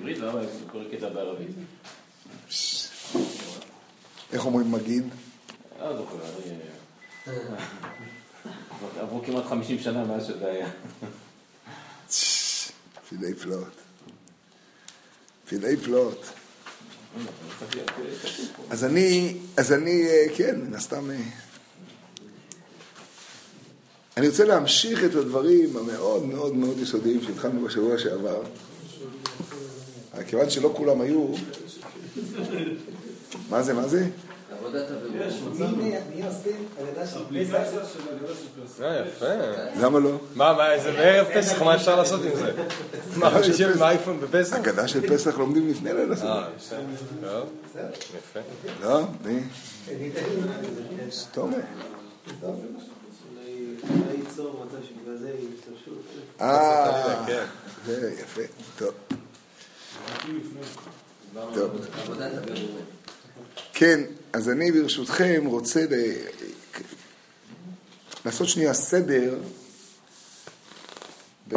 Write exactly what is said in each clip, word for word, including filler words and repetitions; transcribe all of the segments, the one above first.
בעברית? למה כל קטע בערבית? איך אומרים מגיד? אה, זוכר, אני... עברו כמעט חמישים שנה מאז שזה היה. פילי פלוט. פילי פלוט. אז אני, אז אני, כן, מן הסתם... אני רוצה להמשיך את הדברים המאוד מאוד מאוד יסודיים שהתחלנו בשבוע שעבר. כיוון שלא כולם היו... מה זה, מה זה? עבודת הבירור. מי עושה אגדה של פסח? אה, יפה. למה לא? מה, מה, זה בערב פסח, מה אפשר לעשות עם זה? מה, יושב עם האייפון בפסח? אגדה של פסח לומדים לפני ליל הסדר. אה, בסדר. יפה. לא, מי? סתומה. אולי ייצור מצב שבגלל זה ישתמשו. אה, זה יפה. טוב. טוב. עבודת הבירור. כן, אז אני ברשותכם רוצה ל... לעשות שנייה סדר ב...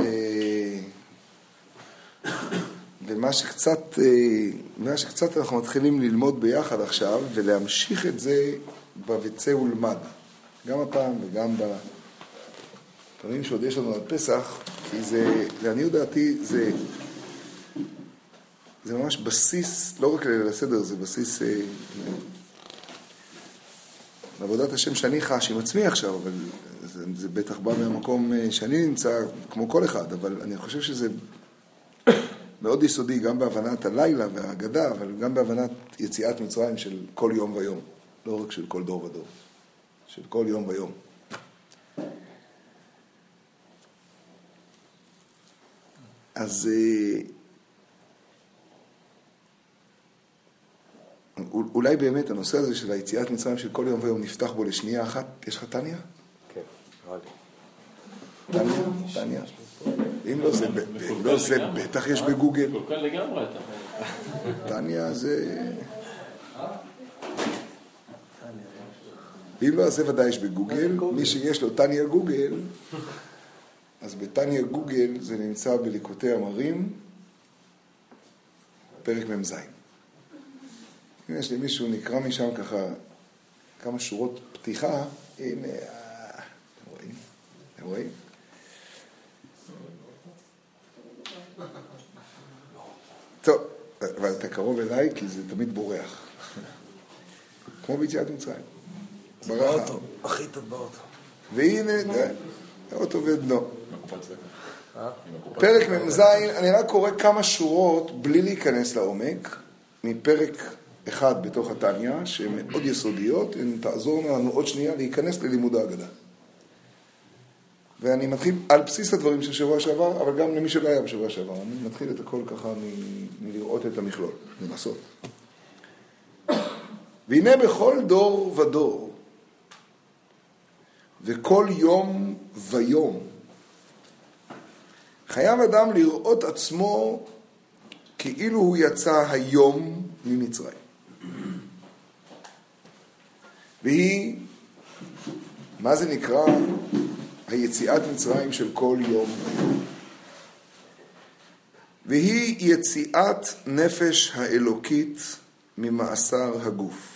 במה שקצת, מה שקצת אנחנו מתחילים ללמוד ביחד עכשיו, ולהמשיך את זה בבצע ולמד. גם הפעם וגם בפעמים שעוד יש לנו על פסח, כי זה, לעניות דעתי, זה... זה ממש בסיס, לא רק לסדר, זה בסיס אה, לעבודת השם שאני חש עם עצמי עכשיו, אבל זה, זה בטח בא מהמקום שאני נמצא כמו כל אחד, אבל אני חושב שזה מאוד יסודי גם בהבנת הלילה והאגדה, אבל גם בהבנת יציאת מצרים של כל יום ויום, לא רק של כל דור ודור, של כל יום ויום. אז... אה, אולי באמת הנושא הזה של היציאת מצרים של כל יום ויום נפתח בו לשנייה אחת. יש לך טניה? כן, נראה לי. טניה? טניה? אם לא זה, אם לא זה בטח יש בגוגל. כל כך לגמרי אתה. טניה זה... אם לא, זה ודאי יש בגוגל. מי שיש לו טניה גוגל, אז בטניה גוגל זה נמצא בליקוטי אמרים, פרק ממזיים. אם יש לי מישהו נקרא משם ככה כמה שורות פתיחה, הנה, אתם רואים? אתם רואים? טוב, אבל אתה קרוב אליי כי זה תמיד בורח. כמו ביציאת מצרים. באוטו, הכי טוב באוטו. והנה, האוטו ובנו. פרק ממזיים, אני רק קורא כמה שורות בלי להיכנס לעומק, מפרק אחד בתוך התניה, שהן מאוד יסודיות, הן תעזור לנו עוד שנייה להיכנס ללימוד ההגדה. ואני מתחיל על בסיס הדברים של שבוע שעבר, אבל גם למי שלא היה בשבוע שעבר, אני מתחיל את הכל ככה מ- מלראות את המכלול, לנסות. והנה בכל דור ודור, וכל יום ויום, חייב אדם לראות עצמו כאילו הוא יצא היום ממצרים. והיא, מה זה נקרא? היציאת מצרים של כל יום. והיא יציאת נפש האלוקית ממאסר הגוף.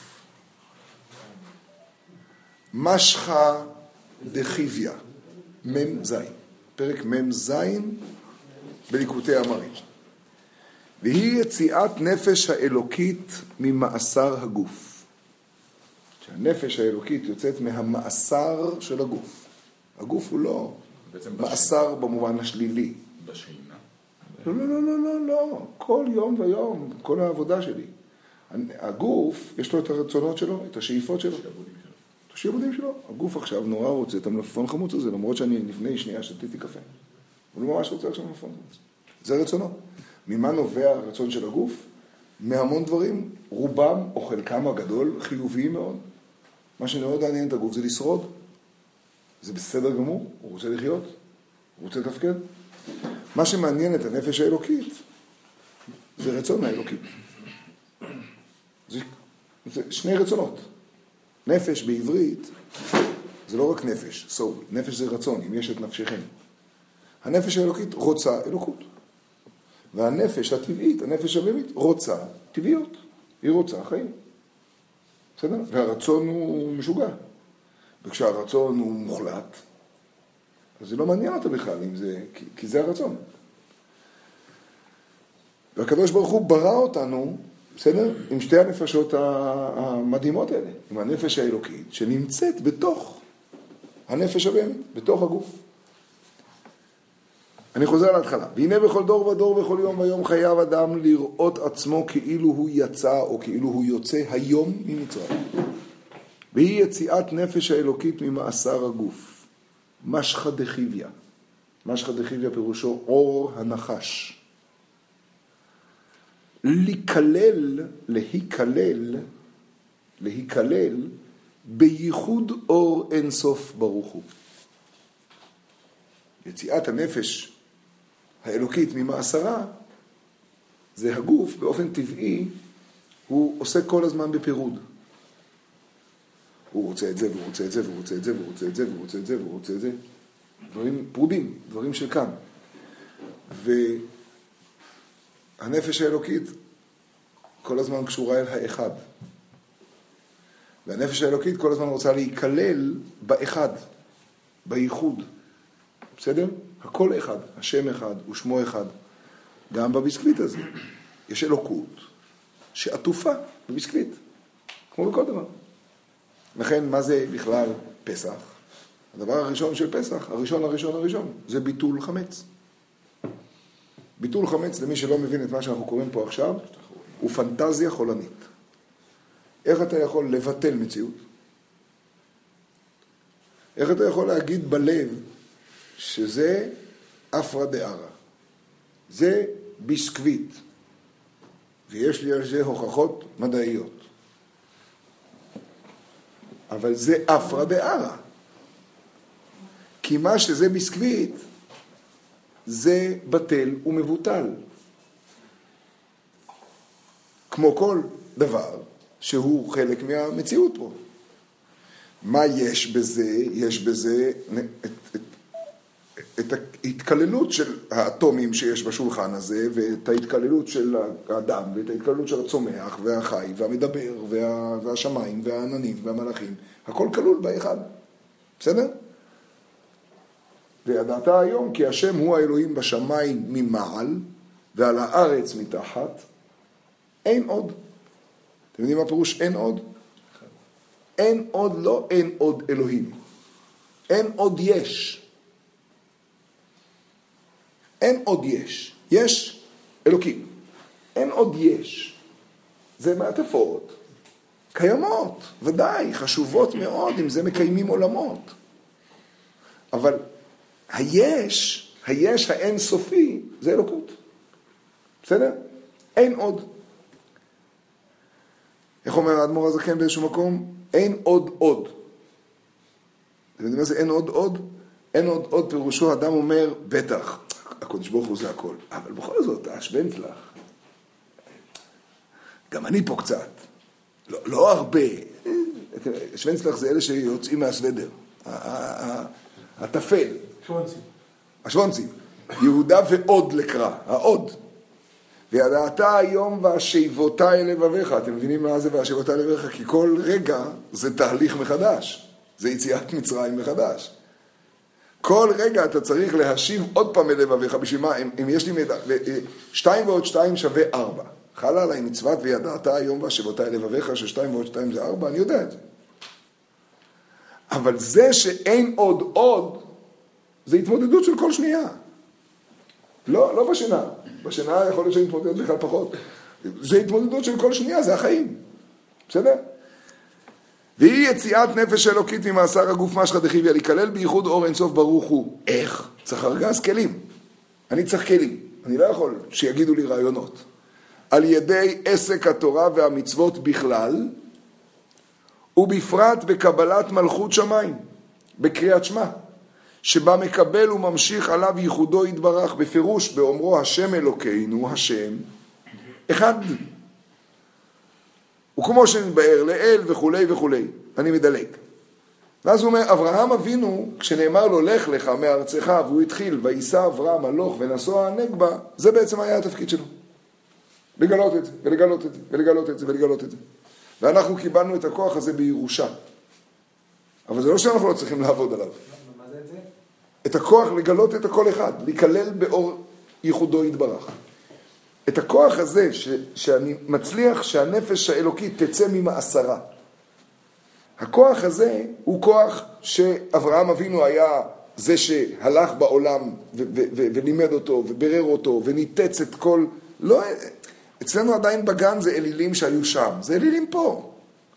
משחה דחיביה, מם זין, פרק מם זין בליקוטי אמרים. והיא יציאת נפש האלוקית ממאסר הגוף. שהנפש האלוקית יוצאת מהמאסר של הגוף. הגוף הוא לא מאסר במובן השלילי. בשינה? לא, לא, לא, לא, לא, לא. כל יום ויום, כל העבודה שלי. הגוף, יש לו את הרצונות שלו, את השאיפות שלו. את השעבודים שלו. הגוף עכשיו נורא רוצה את המלפפון חמוץ הזה, למרות שאני לפני שנייה שתיתי קפה. הוא לא ממש רוצה עכשיו מלפפון חמוץ. זה רצונו. ממה נובע הרצון של הגוף? מהמון דברים, רובם או חלקם הגדול, חיוביים מאוד. מה שמאוד מעניין את הגוף זה לשרוד. זה בסדר גמור, הוא רוצה לחיות, הוא רוצה לתפקד. מה שמעניין את הנפש האלוקית, זה רצון האלוקית. זה, זה שני רצונות. נפש בעברית, זה לא רק נפש, סול. נפש זה רצון, אם יש את נפשכם. הנפש האלוקית רוצה אלוקות. והנפש הטבעית, הנפש הבאמית, רוצה טבעיות. היא רוצה חיים. בסדר? והרצון הוא משוגע. וכשהרצון הוא מוחלט, אז זה לא מעניין אותה בכלל, אם זה, כי, כי זה הרצון. והקדוש ברוך הוא ברא אותנו, בסדר? עם שתי הנפשות המדהימות האלה. עם הנפש האלוקית, שנמצאת בתוך הנפש הבאמית, בתוך הגוף. אני חוזר להתחלה. והנה בכל דור ודור וכל יום ויום חייב אדם לראות עצמו כאילו הוא יצא או כאילו הוא יוצא היום ממצרים. והיא יציאת נפש האלוקית ממאסר הגוף. משחא דחיביא. משחא דחיביא פירושו אור הנחש. להיכלל, להיכלל, להיכלל בייחוד אור אינסוף ברוך הוא. יציאת הנפש האלוקית ממאסרה, זה הגוף באופן טבעי, הוא עושה כל הזמן בפירוד. הוא רוצה את זה, והוא רוצה את זה, והוא רוצה את זה, והוא רוצה את זה, והוא רוצה את זה, והוא רוצה את זה. דברים פרודים, דברים של כאן. והנפש האלוקית כל הזמן קשורה אל האחד. והנפש האלוקית כל הזמן רוצה להיכלל באחד, בייחוד. בסדר? הכל אחד, השם אחד ושמו אחד. גם בביסקוויט הזה יש אלוקות שעטופה בביסקוויט, כמו בכל דבר. לכן, מה זה בכלל פסח? הדבר הראשון של פסח, הראשון הראשון הראשון, זה ביטול חמץ. ביטול חמץ, למי שלא מבין את מה שאנחנו קוראים פה עכשיו, הוא פנטזיה חולנית. איך אתה יכול לבטל מציאות? איך אתה יכול להגיד בלב שזה אפרא דארעא? זה ביסקוויט. ויש לי על זה הוכחות מדעיות. אבל זה אפרא דארעא. כי מה שזה ביסקוויט, זה בטל ומבוטל. כמו כל דבר שהוא חלק מהמציאות פה. מה יש בזה? יש בזה את, את, את ההתקללות של האטומים שיש בשולחן הזה, ואת ההתקללות של האדם, ואת ההתקללות של הצומח, והחי, והמדבר, וה, והשמיים, והעננים, והמלאכים. הכל כלול באחד. בסדר? וידעת היום כי השם הוא האלוהים בשמיים ממעל, ועל הארץ מתחת. אין עוד. אתם יודעים מה פירוש אין עוד? אין עוד, לא אין עוד אלוהים. אין עוד יש. אין עוד יש. יש אלוקים. אין עוד יש. זה מעטפות. קיימות, ודאי, חשובות מאוד, אם זה מקיימים עולמות. אבל היש, היש האין סופי, זה אלוקות. בסדר? אין עוד. איך אומר האדמו"ר הזקן באיזשהו מקום? אין עוד עוד. אתם יודעים מה זה אין עוד עוד? אין עוד עוד פירושו, אדם אומר, בטח, הקדוש ברוך הוא זה הכל. אבל בכל זאת, השוונצלח. גם אני פה קצת. לא, לא הרבה. השוונצלח זה אלה שיוצאים מהסוודר. התפל. שוונצים. השוונצים. יהודה ועוד לקרא. העוד. וידעת היום והשיבותה אל לבביך. אתם מבינים מה זה והשיבותה אל לבביך? כי כל רגע זה תהליך מחדש. זה יציאת מצרים מחדש. כל רגע אתה צריך להשיב עוד פעם אל לבביך. בשביל מה? אם, אם יש לי מידע, שתיים ועוד שתיים שווה ארבע. חלה עליי מצוות וידעת היום והשיבותה אל לבביך, ששתיים ועוד שתיים זה ארבע, אני יודע את זה. אבל זה שאין עוד עוד, זה התמודדות של כל שנייה. לא, לא בשינה. בשינה יכול להיות שאני מתמודד בכלל פחות. זה התמודדות של כל שנייה, זה החיים. בסדר? והיא יציאת נפש אלוקית ממאסר הגוף משחא דחיביא, להיכלל בייחוד אור אינסוף ברוך הוא. איך? צריך ארגז כלים. אני צריך כלים. אני לא יכול שיגידו לי רעיונות. על ידי עסק התורה והמצוות בכלל, ובפרט בקבלת מלכות שמיים, בקריאת שמע, שבה מקבל וממשיך עליו ייחודו יתברך, בפירוש באומרו השם אלוקינו, השם, אחד. וכמו שנתבאר לאל וכו' וכו'. אני מדלג. ואז הוא אומר, אברהם אבינו, כשנאמר לו, לך לך מארצך, והוא התחיל, וייסע אברהם הלוך ונסוע הנגבה, זה בעצם היה התפקיד שלו. לגלות את זה, ולגלות את זה, ולגלות את זה, ולגלות את זה. ואנחנו קיבלנו את הכוח הזה בירושה. אבל זה לא שאנחנו לא צריכים לעבוד עליו. מה זה את זה? את הכוח לגלות את הכל אחד, להיכלל באור ייחודו יתברך. את הכוח הזה, ש, שאני מצליח שהנפש האלוקית תצא ממאסרה. הכוח הזה הוא כוח שאברהם אבינו היה זה שהלך בעולם ו- ו- ו- ולימד אותו וברר אותו וניתץ את כל... לא, אצלנו עדיין בגן זה אלילים שהיו שם, זה אלילים פה.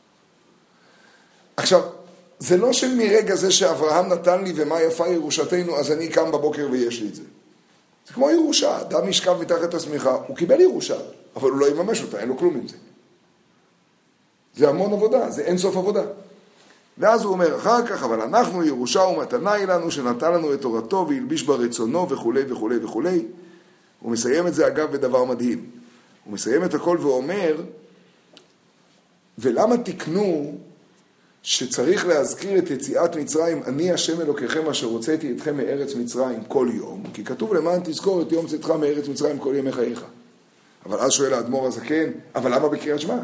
עכשיו, זה לא שמרגע זה שאברהם נתן לי ומה יפה ירושתנו, אז אני קם בבוקר ויש לי את זה. זה כמו ירושה, אדם ישכב מתחת השמיכה, הוא קיבל ירושה, אבל הוא לא יממש אותה, אין לו כלום עם זה. זה המון עבודה, זה אין סוף עבודה. ואז הוא אומר אחר כך, אבל אנחנו ירושה ומתנה היא לנו, שנתן לנו את תורתו וילביש ברצונו וכו' וכו' וכו'. הוא מסיים את זה אגב בדבר מדהים. הוא מסיים את הכל ואומר, ולמה תקנו שצריך להזכיר את יציאת מצרים, אני השם אלוקיכם אשר הוצאתי אתכם מארץ מצרים כל יום, כי כתוב למען תזכור את יום צאתך מארץ מצרים כל ימי חייך. אבל אז שואל האדמו"ר הזקן, אבל למה בקריאת שמע?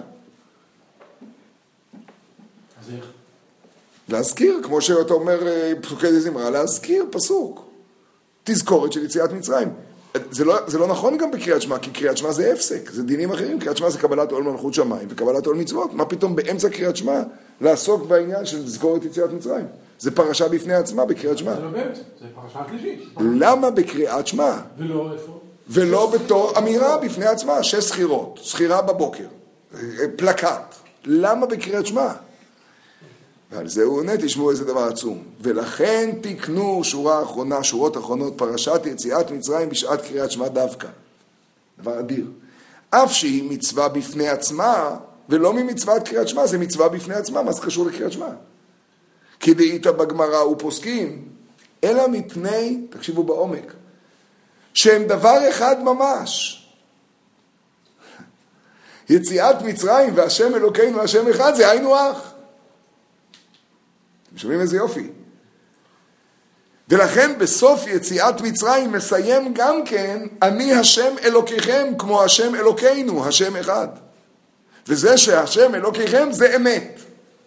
אז איך? להזכיר, כמו שאתה אומר פסוקי דזמרה, להזכיר פסוק. תזכורת של יציאת מצרים. זה לא, זה לא נכון גם בקריאת שמע, כי קריאת שמע זה הפסק, זה דינים אחרים. קריאת שמע זה קבלת עול מלכות שמיים וקבלת עול מצוות. מה פתאום באמצע קריאת שמע לעסוק בעניין של לזכור את יציאת מצרים? זה פרשה בפני עצמה בקריאת שמע. זה לא באמצע, זה פרשה שלישית. למה בקריאת שמע? ולא איפה? ולא בתור אמירה בפני עצמה, שש סחירות, סחירה בבוקר, פלקט. למה בקריאת שמע? ועל זה הוא עונה, תשמעו איזה דבר עצום. ולכן תקנו שורה אחרונה, שורות אחרונות, פרשת יציאת מצרים בשעת קריאת שמע דווקא. דבר אדיר. אף שהיא מצווה בפני עצמה, ולא ממצוות קריאת שמע, זה מצווה בפני עצמה, מה זה קשור לקריאת שמע? כי דאית בגמרא ופוסקים, אלא מפני, תקשיבו בעומק, שהם דבר אחד ממש. יציאת מצרים והשם אלוקינו השם אחד, זה היינו אח. אתם שומעים איזה יופי. ולכן בסוף יציאת מצרים מסיים גם כן, אני השם אלוקיכם כמו השם אלוקינו, השם אחד. וזה שהשם אלוקיכם זה אמת.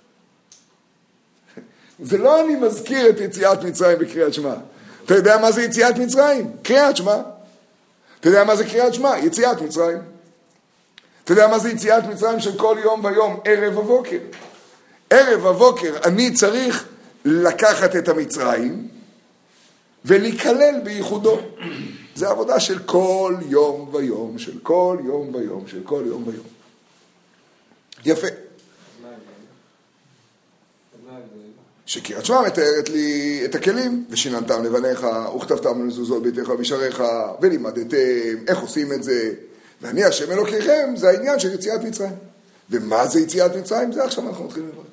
זה לא אני מזכיר את יציאת מצרים בקריאת שמע. אתה יודע מה זה יציאת מצרים? קריאת שמע. אתה יודע מה זה קריאת שמע? יציאת מצרים. אתה יודע מה זה יציאת מצרים של כל יום ויום, ערב ובוקר? ערב ובוקר אני צריך לקחת את המצרים ולהיכלל בייחודו. זה עבודה של כל יום ויום, של כל יום ויום, של כל יום ויום. יפה. שקריאת שמע מתארת לי את הכלים, ושיננתם לבניך, וכתבתם למזוזות ביתך ובשעריך, ולימדתם איך עושים את זה, ואני השם אלוקיכם, זה העניין של יציאת מצרים. ומה זה יציאת מצרים? זה עכשיו אנחנו מתחילים לברר.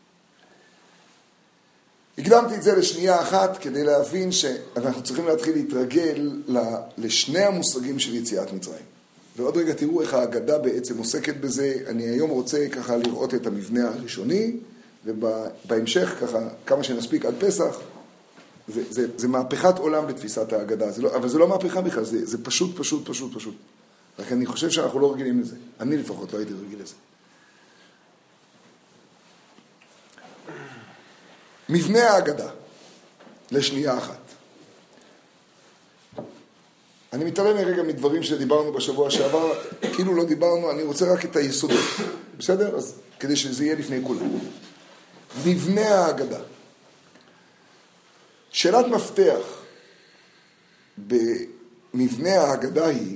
הקדמתי את זה לשנייה אחת כדי להבין שאנחנו צריכים להתחיל להתרגל לשני המושגים של יציאת מצרים. ועוד רגע תראו איך ההגדה בעצם עוסקת בזה. אני היום רוצה ככה לראות את המבנה הראשוני, ובהמשך ככה כמה שנספיק עד פסח, זה, זה, זה מהפכת עולם בתפיסת ההגדה, זה לא, אבל זה לא מהפכה בכלל, זה, זה פשוט פשוט פשוט פשוט. רק אני חושב שאנחנו לא רגילים לזה. אני לפחות לא הייתי רגיל לזה. מבנה ההגדה, לשנייה אחת. אני מתעלם מרגע מדברים שדיברנו בשבוע שעבר, כאילו לא דיברנו, אני רוצה רק את היסודות. בסדר? אז כדי שזה יהיה לפני כולם. מבנה ההגדה. שאלת מפתח במבנה ההגדה היא,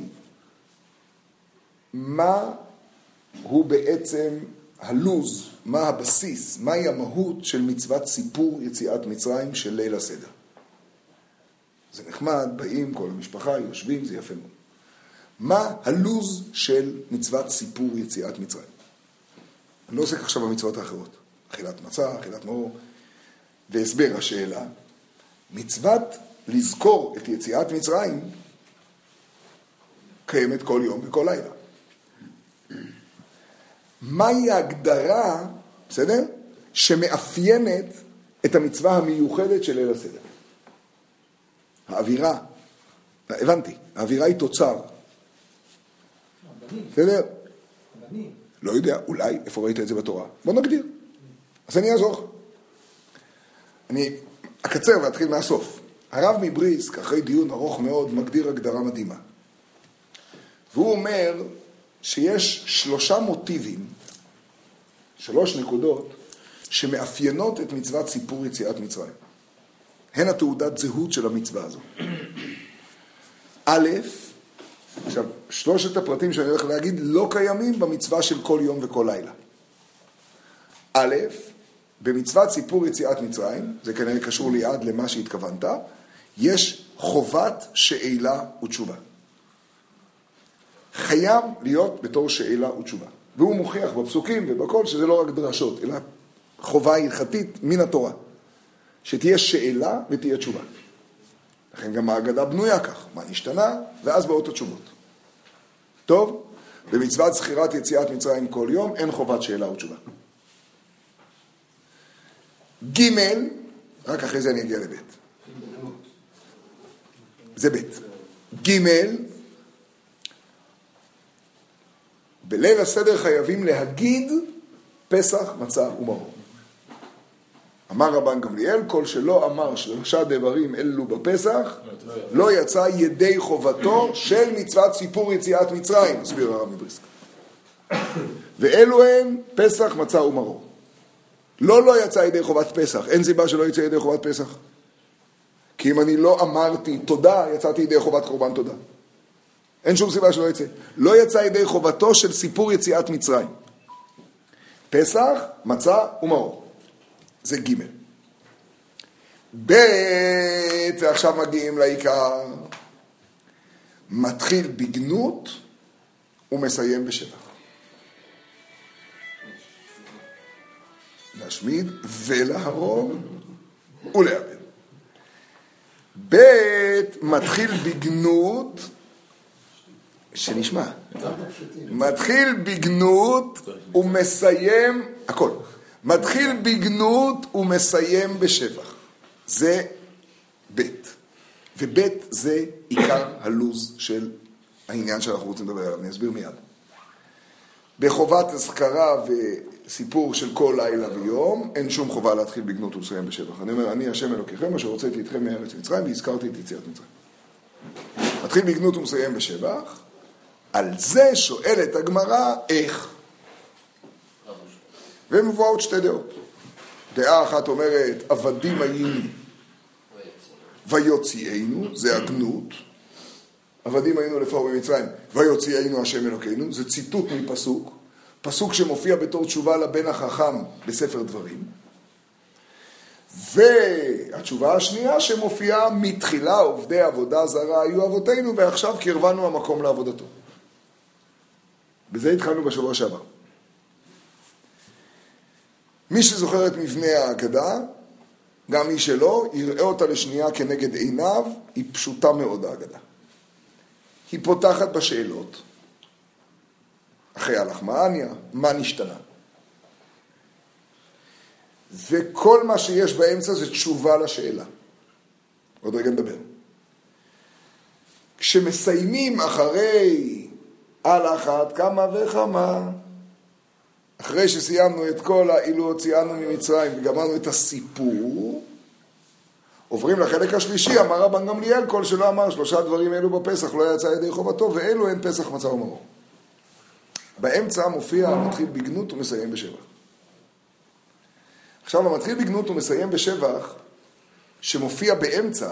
מה הוא בעצם הלוז, מה הבסיס, מהי המהות של מצוות סיפור יציאת מצרים של ליל הסדר. זה נחמד, באים כל המשפחה, יושבים, זה יפה מאוד. מה הלוז של מצוות סיפור יציאת מצרים? אני לא עוסק עכשיו במצוות האחרות. אכילת מצה, אכילת מאור, והסבר השאלה, מצוות לזכור את יציאת מצרים קיימת כל יום וכל לילה. מהי ההגדרה, בסדר? שמאפיינת את המצווה המיוחדת של ליל הסדר. האווירה, הבנתי, האווירה היא תוצר. בסדר? לא יודע, אולי, איפה ראית את זה בתורה? בוא נגדיר. אז אני אעזור לך. אני אקצר ואתחיל מהסוף. הרב מבריסק, אחרי דיון ארוך מאוד, מגדיר הגדרה מדהימה. והוא אומר שיש שלושה מוטיבים, שלוש נקודות, שמאפיינות את מצוות סיפור יציאת מצרים. הן התעודת זהות של המצווה הזו. א', עכשיו, שלושת הפרטים שאני הולך להגיד לא קיימים במצווה של כל יום וכל לילה. א', במצוות סיפור יציאת מצרים, זה כנראה קשור ליד למה שהתכוונת, יש חובת שאלה ותשובה. חייב להיות בתור שאלה ותשובה. והוא מוכיח בפסוקים ובכל שזה לא רק דרשות, אלא חובה הלכתית מן התורה. שתהיה שאלה ותהיה תשובה. לכן גם ההגדה בנויה כך, מה נשתנה, ואז באות התשובות. טוב, במצוות זכירת יציאת מצרים כל יום, אין חובת שאלה ותשובה. ג', רק אחרי זה אני אגיע לבית. זה בית. ג', בליל הסדר חייבים להגיד פסח, מצה ומרור. אמר רבן גמליאל, כל שלא אמר שלושה דברים אלו בפסח, לא יצא ידי חובתו של מצוות סיפור יציאת מצרים, מסביר הרב מבריסק. ואלו הם פסח, מצה ומרור. לא לא יצא ידי חובת פסח, אין סיבה שלא יצא ידי חובת פסח. כי אם אני לא אמרתי תודה, יצאתי ידי חובת קורבן תודה. אין שום סיבה שלא יצא. לא יצא ידי חובתו של סיפור יציאת מצרים. פסח, מצה ומרור. זה ג' ב' ועכשיו מגיעים לעיקר. מתחיל בגנות ומסיים בשבח. להשמיד ולהרוג ולאבד. ב' מתחיל בגנות, שנשמע, מתחיל בגנות ומסיים, הכל, מתחיל בגנות ומסיים בשבח. זה ב' וב' זה עיקר הלוז של העניין שאנחנו רוצים לדבר עליו, אני אסביר מיד. בחובת הזכרה וסיפור של כל לילה ויום, אין שום חובה להתחיל בגנות ולסיים בשבח. אני אומר, אני השם אלוקיכם אשר הוצאתי אתכם מארץ מצרים והזכרתי את יציאת מצרים. מתחיל בגנות ומסיים בשבח, על זה שואלת הגמרא איך. ומבואות שתי דעות. דעה אחת אומרת, עבדים היינו ויוציאנו, זה הגנות. עבדים היינו לפרעה במצרים, ויוציאנו השם אלוקינו, זה ציטוט מפסוק, פסוק שמופיע בתור תשובה לבן החכם בספר דברים. והתשובה השנייה שמופיעה מתחילה, עובדי עבודה זרה היו אבותינו, ועכשיו קרבנו המקום לעבודתו. בזה התחלנו בשבוע שעבר. מי שזוכר את מבנה ההגדה, גם מי שלא, יראה אותה לשנייה כנגד עיניו, היא פשוטה מאוד ההגדה. היא פותחת בשאלות. אחרי הלחמניה, מה נשתנה? וכל מה שיש באמצע זה תשובה לשאלה. עוד רגע נדבר. כשמסיימים אחרי על אחת כמה וכמה, אחרי שסיימנו את כל האילו הוציאנו ממצרים וגמרנו את הסיפור, עוברים לחלק השלישי, אמר רבן גמליאל, כל שלא אמר שלושה דברים אלו בפסח לא יצא ידי חובתו, ואלו הן פסח, מצה ומרור. באמצע מופיע מתחיל בגנות ומסיים בשבח. עכשיו המתחיל בגנות ומסיים בשבח, שמופיע באמצע,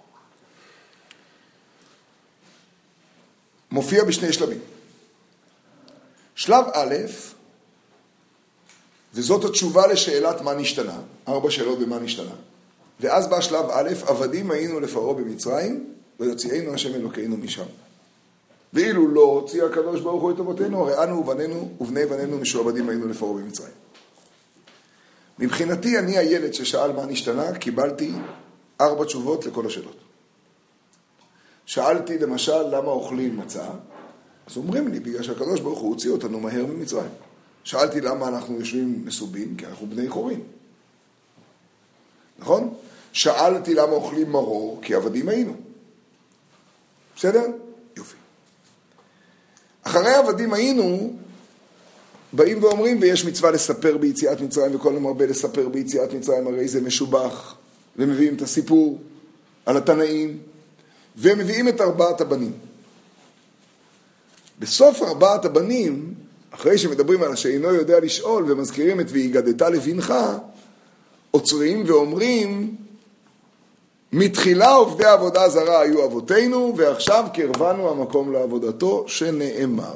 מופיע בשני שלבים. שלב א', וזאת התשובה לשאלת מה נשתנה, ארבע שאלות במה נשתנה. ואז בא שלב א', עבדים היינו לפרעה במצרים, ויוציאנו השם אלוקינו משם. ואילו לא הוציא הקדוש ברוך הוא את אבותינו, הרי אנו ובנינו ובני בנינו משועבדים היינו לפרעה במצרים. מבחינתי אני הילד ששאל מה נשתנה, קיבלתי ארבע תשובות לכל השאלות. שאלתי למשל למה אוכלים מצה, אז אומרים לי בגלל שהקדוש ברוך הוא הוציא אותנו מהר ממצרים. שאלתי למה אנחנו יושבים מסובים, כי אנחנו בני חורים. נכון? שאלתי למה אוכלים מרור, כי עבדים היינו. בסדר? יופי. אחרי עבדים היינו, באים ואומרים, ויש מצווה לספר ביציאת מצרים, וכל המרבה לספר ביציאת מצרים, הרי זה משובח, ומביאים את הסיפור על התנאים, ומביאים את ארבעת הבנים. בסוף ארבעת הבנים, אחרי שמדברים על שאינו יודע לשאול, ומזכירים את והיגדת לבנך, עוצרים ואומרים, מתחילה עובדי עבודה זרה היו אבותינו, ועכשיו קרבנו המקום לעבודתו שנאמר.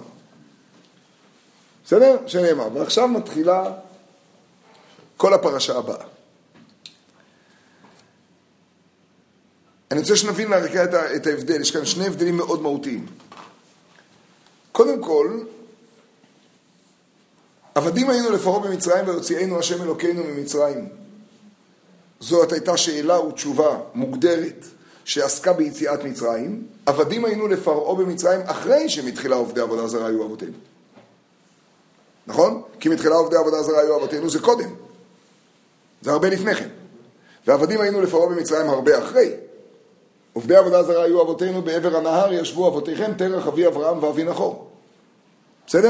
בסדר? שנאמר. ועכשיו מתחילה כל הפרשה הבאה. אני רוצה שנבין להרקע את, את ההבדל. יש כאן שני הבדלים מאוד מהותיים. קודם כל, עבדים היינו לפרעה במצרים ויוציאנו השם אלוקינו ממצרים. זאת הייתה שאלה ותשובה מוגדרת שעסקה ביציאת מצרים. עבדים היינו לפרעה במצרים אחרי שמתחילה עובדי עבודה זרה היו אבותינו. נכון? כי מתחילה עובדי עבודה זרה היו אבותינו זה קודם. זה הרבה לפני כן. ועבדים היינו לפרעה במצרים הרבה אחרי. עובדי עבודה זרה היו אבותינו בעבר הנהר ישבו אבותיכם תרח אבי אברהם ואבי נחור. בסדר?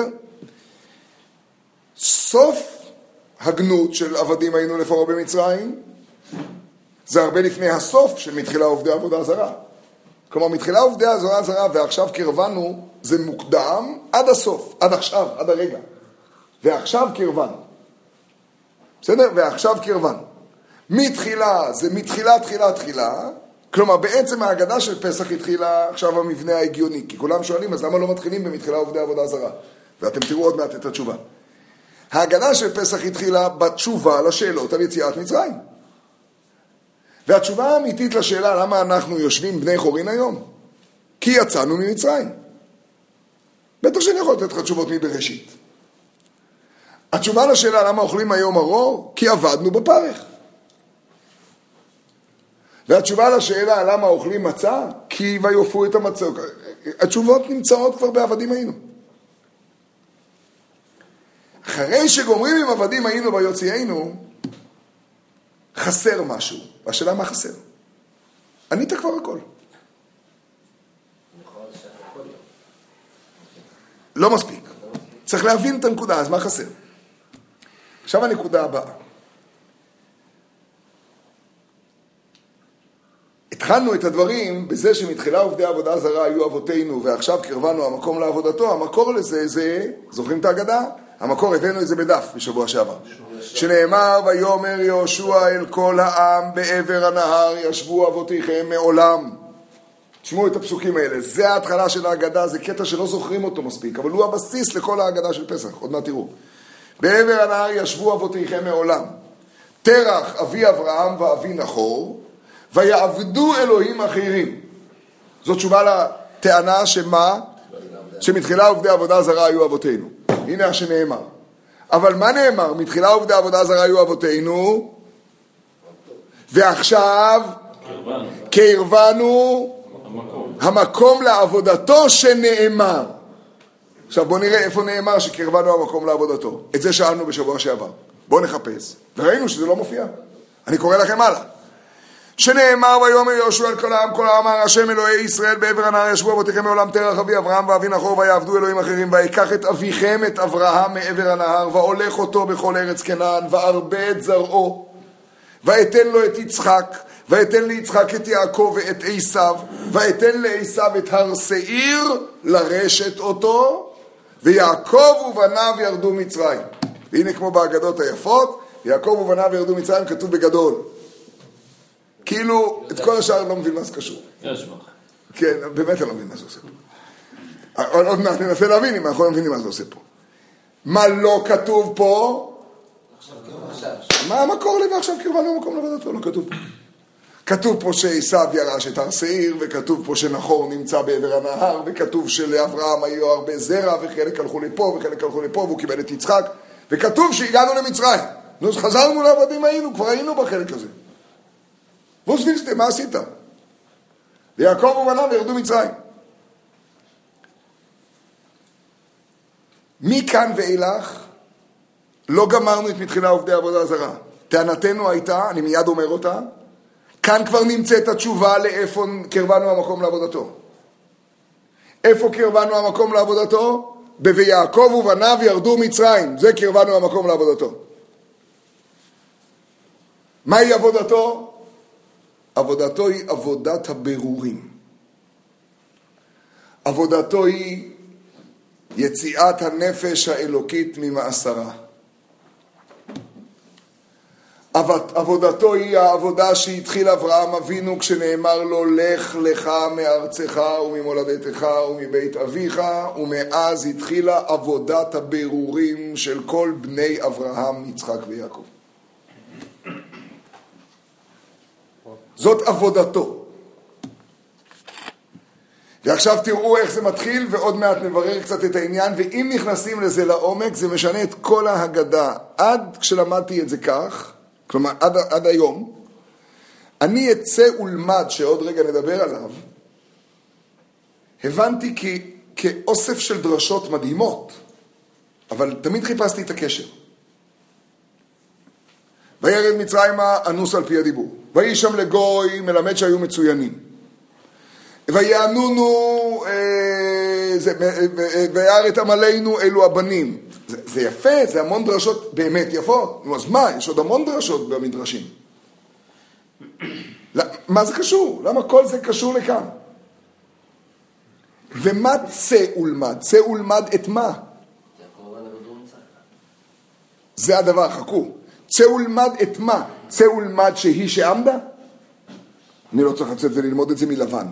סוף הגנות של עבדים היינו לפרעה במצרים זה הרבה לפני הסוף של מתחילה עובדי עבודה זרה. כלומר, מתחילה עובדי עבודה זרה ועכשיו קרבנו זה מוקדם עד הסוף, עד עכשיו, עד הרגע. ועכשיו קרבנו. בסדר? ועכשיו קרבנו. מתחילה, זה מתחילה, תחילה, תחילה. כלומר, בעצם ההגדה של פסח התחילה עכשיו המבנה ההגיוני. כי כולם שואלים, אז למה לא מתחילים במתחילה עובדי עבודה זרה? ואתם תראו עוד מעט את התשובה. ההגדה של פסח התחילה בתשובה לשאלות על יציאת מצרים. והתשובה האמיתית לשאלה למה אנחנו יושבים בני חורין היום? כי יצאנו ממצרים. בטח שאני יכול לתת לך תשובות מבראשית. התשובה לשאלה למה אוכלים היום מרור? כי עבדנו בפרך. והתשובה לשאלה למה אוכלים מצה? כי ויופו את המצה. התשובות נמצאות כבר בעבדים היינו. אחרי שגומרים עם עבדים היינו ויוציאנו, חסר משהו. והשאלה מה חסר? ענית כבר הכל. לא מספיק. צריך להבין את הנקודה, אז מה חסר? עכשיו הנקודה הבאה. התחלנו את הדברים בזה שמתחילה עובדי עבודה זרה היו אבותינו ועכשיו קרבנו המקום לעבודתו. המקור לזה זה, זוכרים את ההגדה? המקור הבאנו את זה בדף בשבוע שעבר. שנאמר ויאמר יהושע אל כל העם בעבר הנהר ישבו אבותיכם מעולם. תשמעו את הפסוקים האלה. זה ההתחלה של ההגדה, זה קטע שלא זוכרים אותו מספיק, אבל הוא הבסיס לכל ההגדה של פסח. עוד מעט תראו. בעבר הנהר ישבו אבותיכם מעולם. תרח אבי אברהם ואבי נחור ויעבדו אלוהים אחרים. זאת תשובה לטענה שמה? שמתחילה עובדי עבודה זרה היו אבותינו. הנה שנאמר. אבל מה נאמר? מתחילה עובדי עבודה זרה היו אבותינו ועכשיו קרבנו המקום לעבודתו שנאמר. עכשיו בואו נראה איפה נאמר שקרבנו המקום לעבודתו. את זה שאלנו בשבוע שעבר. בואו נחפש. וראינו שזה לא מופיע. אני קורא לכם הלאה. שנאמר ויאמר יהושע אל כל העם כל העם אמר השם אלוהי ישראל בעבר הנהר ישבו אבותיכם מעולם תרח אבי אברהם ואבי נחור ויעבדו אלוהים אחרים ויקח את אביכם את אברהם מעבר הנהר והולך אותו בכל ארץ כנען וארבה את זרעו ואתן לו את יצחק ואתן ליצחק את יעקב ואת עשיו ואתן לעשיו את הר שעיר לרשת אותו ויעקב ובניו ירדו מצרים. והנה כמו בהגדות היפות יעקב ובניו ירדו מצרים כתוב בגדול. כאילו, את כל השאר לא מבין מה זה קשור. יש בך. כן, באמת אני לא מבין מה זה עושה פה. עוד מעט ננסה להבין אם אנחנו לא מבינים מה זה עושה פה. מה לא כתוב פה? מה המקור לי ועכשיו קרבנו המקום לעבודתו? לא כתוב פה. כתוב פה שעשיו ירש את הר שעיר, וכתוב פה שנחור נמצא בעבר הנהר, וכתוב שלאברהם היו הרבה זרע, וחלק הלכו לפה וחלק הלכו לפה, והוא קיבל את יצחק, וכתוב שהגענו למצרים. נו, חזרנו לעבדים היינו, כבר היינו בחלק הזה. ווס מה עשית? ויעקב ובניו ירדו מצרים. מכאן ואילך לא גמרנו את מתחילה עובדי עבודה זרה. טענתנו הייתה, אני מיד אומר אותה, כאן כבר נמצאת התשובה לאיפה קרבנו המקום לעבודתו. איפה קרבנו המקום לעבודתו? ב"ויעקב ובניו ירדו מצרים", זה קרבנו המקום לעבודתו. מהי עבודתו? עבודתו היא עבודת הבירורים. עבודתו היא יציאת הנפש האלוקית ממאסרה. עבודתו היא העבודה שהתחיל אברהם אבינו כשנאמר לו לך לך מארצך וממולדתך ומבית אביך, ומאז התחילה עבודת הבירורים של כל בני אברהם, יצחק ויעקב. זאת עבודתו. ועכשיו תראו איך זה מתחיל, ועוד מעט נברר קצת את העניין, ואם נכנסים לזה לעומק זה משנה את כל ההגדה. עד כשלמדתי את זה כך, כלומר עד, עד היום, אני אצא ולמד שעוד רגע נדבר עליו, הבנתי כי, כאוסף של דרשות מדהימות, אבל תמיד חיפשתי את הקשר. וירד מצרימה אנוס על פי הדיבור, ויהי שם לגוי מלמד שהיו מצוינים, ויענונו אה, וירא את עמלנו אלו הבנים. זה, זה יפה, זה המון דרשות באמת יפות. אז מה, יש עוד המון דרשות במדרשים. מה זה קשור? למה כל זה קשור לכאן? ומה צא ולמד? צא ולמד את מה? זה הדבר, חכו. צא ולמד את מה? צא ולמד שהיא שעמדה? אני לא צריך לצאת וללמוד את זה מלבן.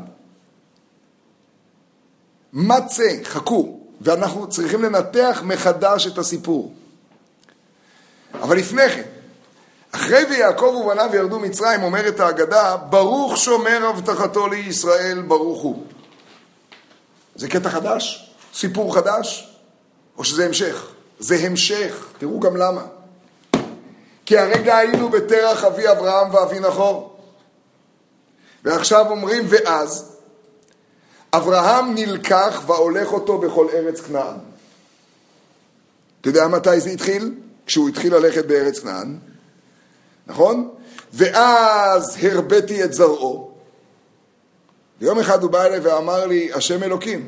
מה צא? חכו. ואנחנו צריכים לנתח מחדש את הסיפור. אבל לפני כן, אחרי ויעקב ובניו ירדו מצרים, אומרת ההגדה, ברוך שומר הבטחתו לישראל, ברוך הוא. זה קטע חדש? סיפור חדש? או שזה המשך? זה המשך. תראו גם למה. כי הרגע היינו בתרח אבי אברהם ואבי נחור. ועכשיו אומרים ואז, אברהם נלקח והולך אותו בכל ארץ כנען. אתה יודע מתי זה התחיל? כשהוא התחיל ללכת בארץ כנען. נכון? ואז הרביתי את זרעו. ויום אחד הוא בא אליי ואמר לי, השם אלוקים,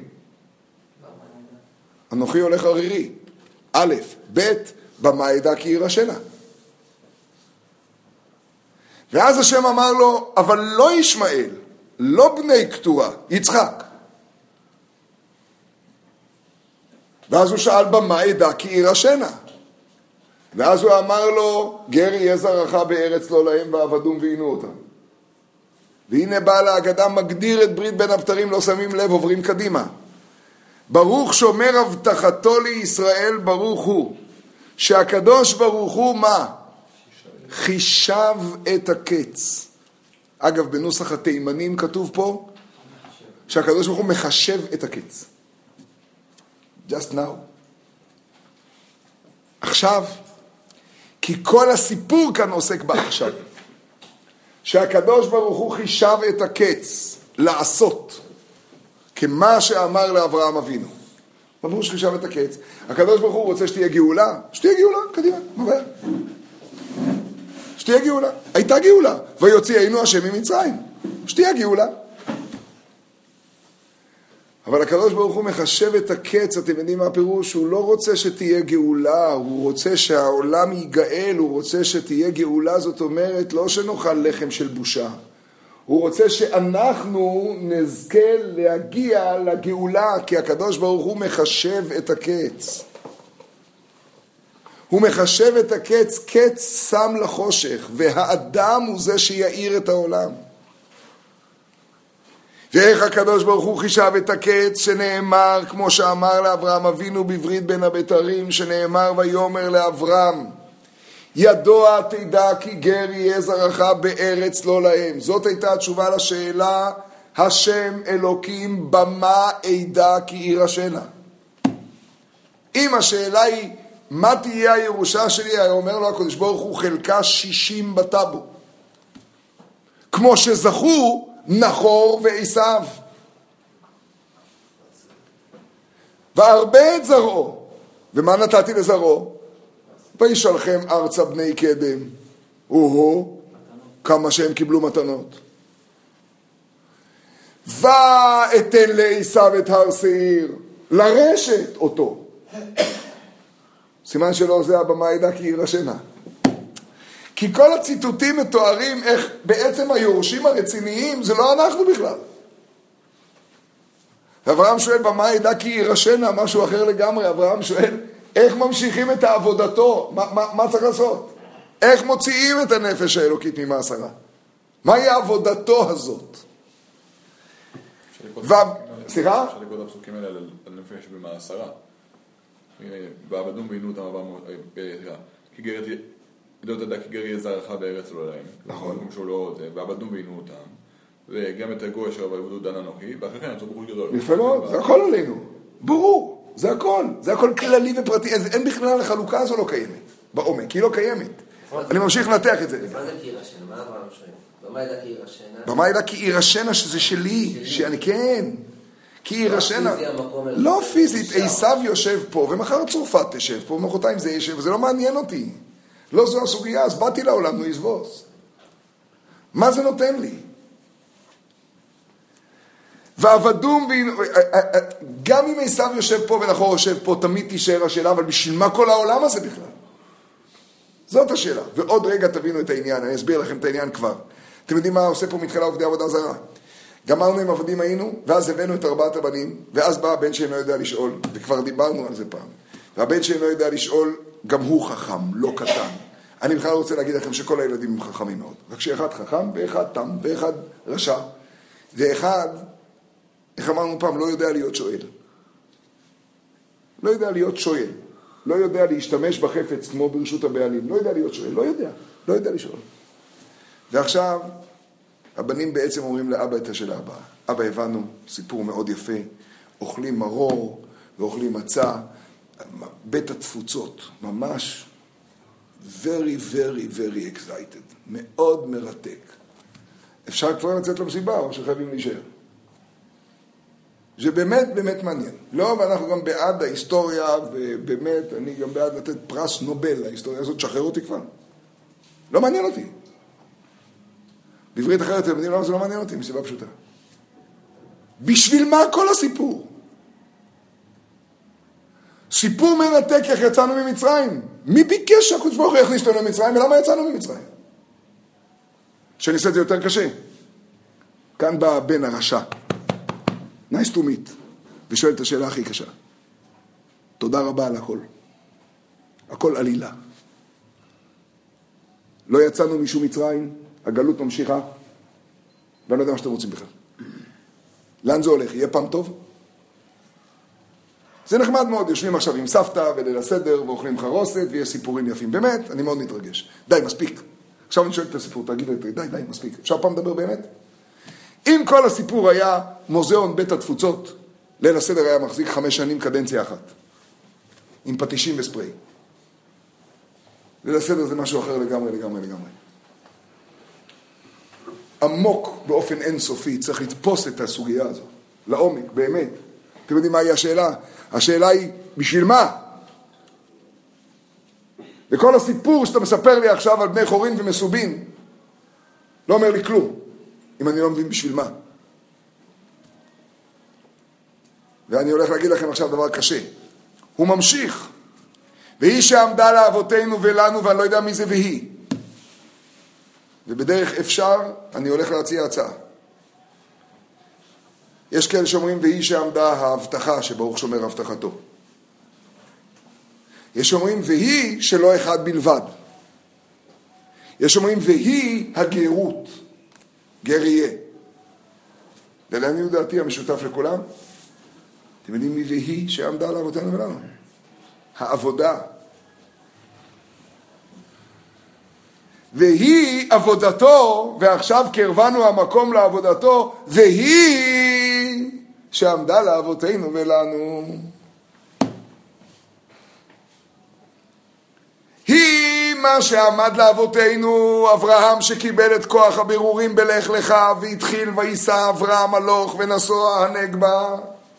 אנוכי הולך ערירי. א', ב', במה ידע כי יירשנה. ואז השם אמר לו, אבל לא ישמעאל, לא בני קטורה, יצחק. ואז הוא שאל במה ידע כי יירשנה. ואז הוא אמר לו, גר יהיה זרעך בארץ לא להם ועבדום ועינו אותם. והנה בעל ההגדה מגדיר את ברית בין הבתרים, לא שמים לב, עוברים קדימה. ברוך שומר הבטחתו לישראל, ברוך הוא. שהקדוש ברוך הוא מה? חישב את הקץ. אגב, בנוסח התימנים כתוב פה, שהקדוש ברוך הוא מחשב את הקץ. Just now. עכשיו, כי כל הסיפור כאן עוסק בעכשיו. שהקדוש ברוך הוא חישב את הקץ לעשות, כמה שאמר לאברהם אבינו. מה ברור שחישב את הקץ? הקדוש ברוך הוא רוצה שתהיה גאולה? שתהיה גאולה, קדימה, מבאר. שתהיה גאולה. הייתה גאולה. ויוציאנו השם ממצרים. שתהיה גאולה. אבל הקדוש ברוך הוא מחשב את הקץ, אתם יודעים מה הפירוש? הוא לא רוצה שתהיה גאולה, הוא רוצה שהעולם ייגאל, הוא רוצה שתהיה גאולה, זאת אומרת, לא שנאכל לחם של בושה. הוא רוצה שאנחנו נזכה להגיע לגאולה, כי הקדוש ברוך הוא מחשב את הקץ. הוא מחשב את הקץ, קץ שם לחושך, והאדם הוא זה שיעיר את העולם. ואיך הקדוש ברוך הוא חישב את הקץ, שנאמר, כמו שאמר לאברהם אבינו בברית בין הבתרים, שנאמר ויאמר לאברהם, ידוע תדע כי גר יהיה זרעך בארץ לא להם. זאת הייתה התשובה לשאלה, השם אלוקים במה ידע כי יירשנה. אם השאלה היא, מה תהיה הירושה שלי? היה אומר לו הקדוש ברוך הוא, חלקה שישים בטאבו. כמו שזכו נחור ועשיו. והרבה את זרעו. ומה נתתי לזרעו? וישלחם ארצה בני קדם. או כמה שהם קיבלו מתנות. ואתן לעשיו את הר שעיר, לרשת אותו. סימן שלא זה הבמה ידע כי ירשנה. כי כל הציטוטים מתוארים איך בעצם היורשים הרציניים זה לא אנחנו בכלל. אברהם שואל במה ידע כי ירשנה, משהו אחר לגמרי. אברהם שואל איך ממשיכים את העבודתו, מה, מה, מה צריך לעשות? איך מוציאים את הנפש האלוקית ממאסרה? מהי עבודתו הזאת? ו... סליחה? אפשר לקרוא את הפסוקים האלה על נפש במאסרה. ועבדום ועינו אותם אברהם, כי גר ידעות ידע כי גר יהיה זרעך בארץ לא להם. נכון. ועבדום ועינו אותם. וגם את הגוי אשר ועבדו דן אנוכי, ואחרי כן יצאו בחוש גדול. יפה מאוד, זה הכל עלינו. ברור, זה הכל. זה הכל כללי ופרטי. אין בכלל החלוקה הזו לא קיימת. בעומק, היא לא קיימת. אני ממשיך לנתח את זה. מה זה כי ירשנה? מה אברהם שואל? במה ידע כי ירשנה? במה ידע כי ירשנה שזה שלי, שאני כן. כי ירשנה. לא פיזית, עשיו יושב פה, ומחר צרפת תשב פה, ומחרתיים זה ישב, וזה לא מעניין אותי. לא זו הסוגיה, אז באתי לעולם, נו יזבוס. מה זה נותן לי? ועבדום, גם אם עשיו יושב פה ונחור יושב פה, תמיד תישאר השאלה, אבל בשביל מה כל העולם הזה בכלל? זאת השאלה. ועוד רגע תבינו את העניין, אני אסביר לכם את העניין כבר. אתם יודעים מה עושה פה מתחילה עובדי עבודה זרה? גמרנו עם עבדים היינו, ואז הבאנו את ארבעת הבנים, ואז בא הבן שאינו יודע לשאול, וכבר דיברנו על זה פעם. והבן שאינו יודע לשאול, גם הוא חכם, לא קטן. אני בכלל רוצה להגיד לכם שכל הילדים הם חכמים מאוד. רק שאחד חכם, ואחד תם, ואחד רשע. ואחד, איך אמרנו פעם, לא יודע להיות שואל. לא יודע להיות שואל. לא יודע להשתמש בחפץ כמו ברשות הבעלים. לא יודע להיות שואל. לא יודע. לא יודע לשאול. ועכשיו, הבנים בעצם אומרים לאבא את השאלה הבאה. אבא, הבנו, סיפור מאוד יפה. אוכלים מרור ואוכלים מצה. בית התפוצות. ממש very, very, very excited. מאוד מרתק. אפשר כבר לצאת למסיבה או שחייבים להישאר? זה באמת באמת מעניין. לא, ואנחנו גם בעד ההיסטוריה, ובאמת אני גם בעד לתת פרס נובל להיסטוריה הזאת, שחרר אותי כבר. לא מעניין אותי. בעברית אחרת, אתם יודעים למה זה לא מעניין אותי, מסיבה פשוטה. בשביל מה כל הסיפור? סיפור מרתק איך יצאנו ממצרים. מי ביקש שהקדוש ברוך הוא יכניס אותנו ממצרים, ולמה יצאנו ממצרים? שאני אעשה את זה יותר קשה. כאן בא הבן הרשע. nice to meet. ושואל את השאלה הכי קשה. תודה רבה על הכל. הכל עלילה. לא יצאנו משום מצרים, הגלות ממשיכה, ואני לא יודע מה שאתם רוצים בכלל. לאן זה הולך? יהיה פעם טוב? זה נחמד מאוד, יושבים עכשיו עם סבתא וליל הסדר ואוכלים חרוסת ויש סיפורים יפים. באמת, אני מאוד מתרגש. די, מספיק. עכשיו אני שואל את הסיפור, תגיד לי, די, די, מספיק. אפשר פעם לדבר באמת? אם כל הסיפור היה מוזיאון בית התפוצות, ליל הסדר היה מחזיק חמש שנים קדנציה אחת. עם פטישים וספרי. ליל הסדר זה משהו אחר לגמרי, לגמרי, לגמרי. עמוק באופן אינסופי, צריך לתפוס את הסוגיה הזו. לעומק, באמת. אתם יודעים מהי השאלה? השאלה היא, בשביל מה? וכל הסיפור שאתה מספר לי עכשיו על בני חורין ומסובין, לא אומר לי כלום, אם אני לא מבין בשביל מה. ואני הולך להגיד לכם עכשיו דבר קשה. הוא ממשיך. והיא שעמדה לאבותינו ולנו, ואני לא יודע מי זה והיא. ובדרך אפשר, אני הולך להציע הצעה. יש כאלה שאומרים, והיא שעמדה ההבטחה, שברוך שומר הבטחתו. יש שאומרים, והיא שלא אחד בלבד. יש שאומרים, והיא הגרות. גר יהיה. ולעניות דעתי המשותף לכולם, אתם יודעים מי והיא שעמדה לאבותינו ולנו? העבודה. והיא עבודתו, ועכשיו קרבנו המקום לעבודתו, והיא שעמדה לאבותינו ולנו. היא מה שעמד לאבותינו, אברהם שקיבל את כוח הבירורים בלך לך, והתחיל ויסע אברהם הלוך ונסוע הנגבה.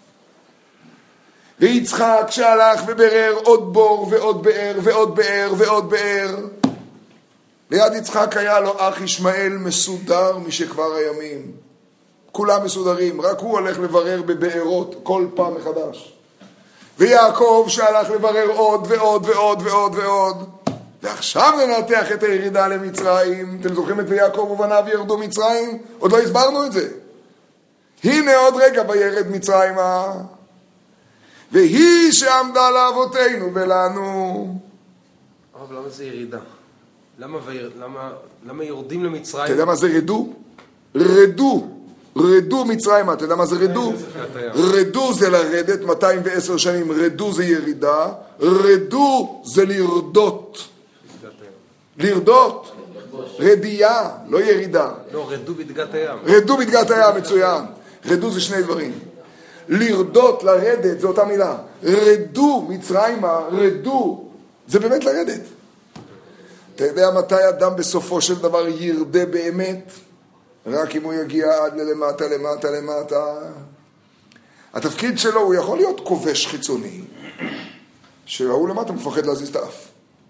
ויצחק שהלך וברר עוד בור ועוד באר ועוד באר ועוד באר. ליד יצחק היה לו אח ישמעאל מסודר משכבר הימים. כולם מסודרים, רק הוא הולך לברר בבארות כל פעם מחדש. ויעקב שהלך לברר עוד ועוד ועוד ועוד ועוד. ועכשיו ננתח את הירידה למצרים. אתם זוכרים את ויעקב ובניו ירדו מצרים? עוד לא הסברנו את זה. הנה עוד רגע וירד מצרימה. והיא שעמדה לאבותינו ולנו. אבל למה זה ירידה? למה, למה, למה יורדים למצרים? אתה יודע מה זה רדו? רדו. רדו מצרימה. אתה יודע מה זה רדו? רדו זה לרדת, מאתיים ועשר שנים. רדו זה ירידה. רדו זה לרדות. לרדות. רדייה, לא ירידה. לא, רדו בדגת הים. רדו בדגת הים, מצוין. רדו זה שני דברים. לרדות, לרדת, זה אותה מילה. רדו מצרימה, רדו, זה באמת לרדת. אתה יודע מתי אדם בסופו של דבר ירדה באמת? רק אם הוא יגיע עד ללמטה, למטה, למטה. התפקיד שלו, הוא יכול להיות כובש חיצוני, שהוא למטה מפחד להזיז את האף.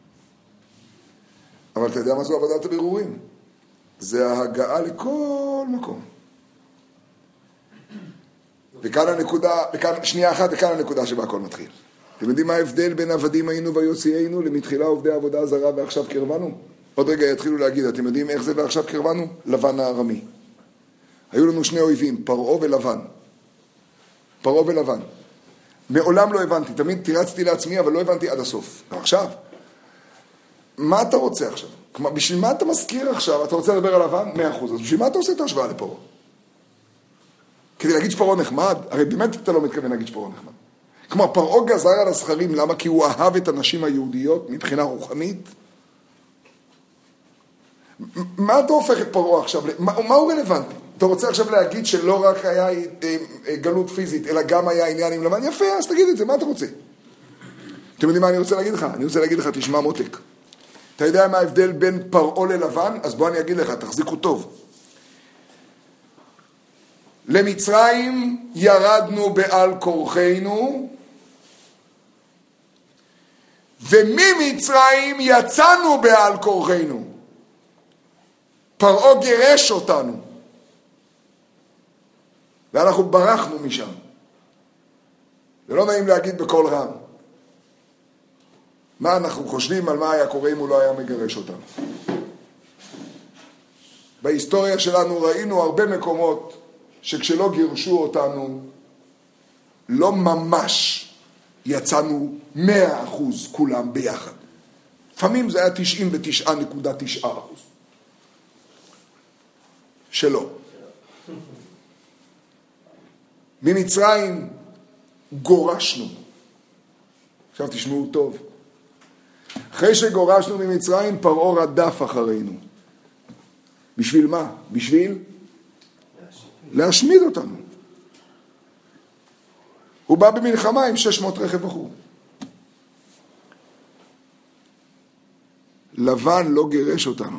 אבל אתה יודע מה זו עבודת הבירורים? זה ההגעה לכל מקום. וכאן הנקודה, וכאן, שנייה אחת, וכאן הנקודה שבה הכל מתחיל. אתם יודעים מה ההבדל בין עבדים היינו ויוציאנו למתחילה עובדי עבודה זרה ועכשיו קרבנו? עוד רגע יתחילו להגיד, אתם יודעים איך זה ועכשיו קרבנו? לבן הארמי. היו לנו שני אויבים, פרעה ולבן. פרעה ולבן. מעולם לא הבנתי, תמיד תירצתי לעצמי, אבל לא הבנתי עד הסוף. עכשיו, מה אתה רוצה עכשיו? כלומר, בשביל מה אתה מזכיר עכשיו? אתה רוצה לדבר על לבן? מאה אחוז. אז בשביל מה אתה עושה את ההשוואה לפרעה? כדי להגיד שפרעה נחמד? הרי באמת אתה לא מתכוון להגיד שפרעה נחמד. כלומר, פרעה גזר על הזכרים, למה? כי הוא אהב את הנשים היהודיות מבחינה רוחנית. מה אתה הופך את פרעה עכשיו? מה, מה הוא רלוונטי? אתה רוצה עכשיו להגיד שלא רק היה גלות פיזית, אלא גם היה עניין עם לבן? יפה, אז תגיד את זה, מה אתה רוצה? אתם יודעים מה אני רוצה להגיד לך? אני רוצה להגיד לך, תשמע מותק. אתה יודע מה ההבדל בין פרעה ללבן? אז בוא אני אגיד לך, תחזיקו טוב. למצרים ירדנו בעל כורחנו, וממצרים יצאנו בעל כורחנו. פרעה גירש אותנו, ואנחנו ברחנו משם. זה לא נעים להגיד בכל רם. מה אנחנו חושבים על מה היה קורה אם הוא לא היה מגרש אותנו? בהיסטוריה שלנו ראינו הרבה מקומות שכשלא גירשו אותנו, לא ממש יצאנו מאה אחוז כולם ביחד. לפעמים זה היה תשעים ותשע נקודה תשע אחוז. שלא. ממצרים גורשנו. עכשיו תשמעו טוב. אחרי שגורשנו ממצרים, פרעה רדף אחרינו. בשביל מה? בשביל? להשמיד אותנו. הוא בא במלחמה עם שש מאות רכב בחור. לבן לא גירש אותנו.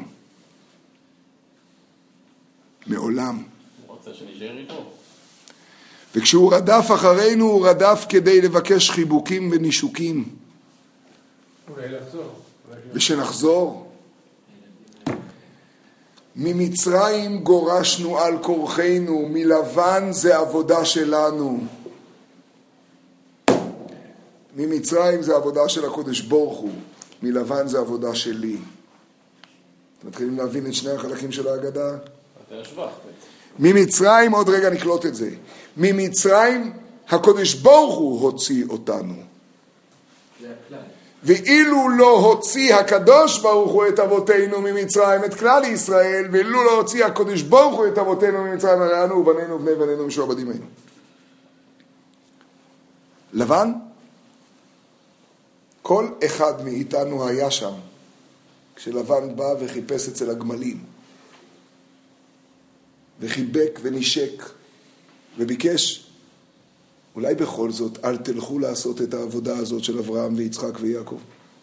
מעולם. הוא רוצה שנשאר איתו. וכשהוא רדף אחרינו, הוא רדף כדי לבקש חיבוקים ונישוקים. אולי לחזור. ושנחזור. ממצרים גורשנו על כורחנו, מלבן זה עבודה שלנו. ממצרים זה עבודה של הקודש ברוך הוא, מלבן זה עבודה שלי. אתם מתחילים להבין את שני החלקים של ההגדה? אתה השבחת. ממצרים, עוד רגע נקלוט את זה. ממצרים הקודש ברוך הוא הוציא אותנו. זה הכלל. ואילו לא הוציא הקדוש ברוך הוא את אבותינו ממצרים, את כלל ישראל, ואילו לא הוציא הקודש ברוך הוא את אבותינו ממצרים, הרי אנו ובנינו ובני בנינו משועבדים היינו. לבן? כל אחד מאיתנו היה שם, כשלבן בא וחיפש אצל הגמלים, וחיבק ונשק, וביקש, אולי בכל זאת, אל תלכו לעשות את העבודה הזאת של אברהם ויצחק ויעקב.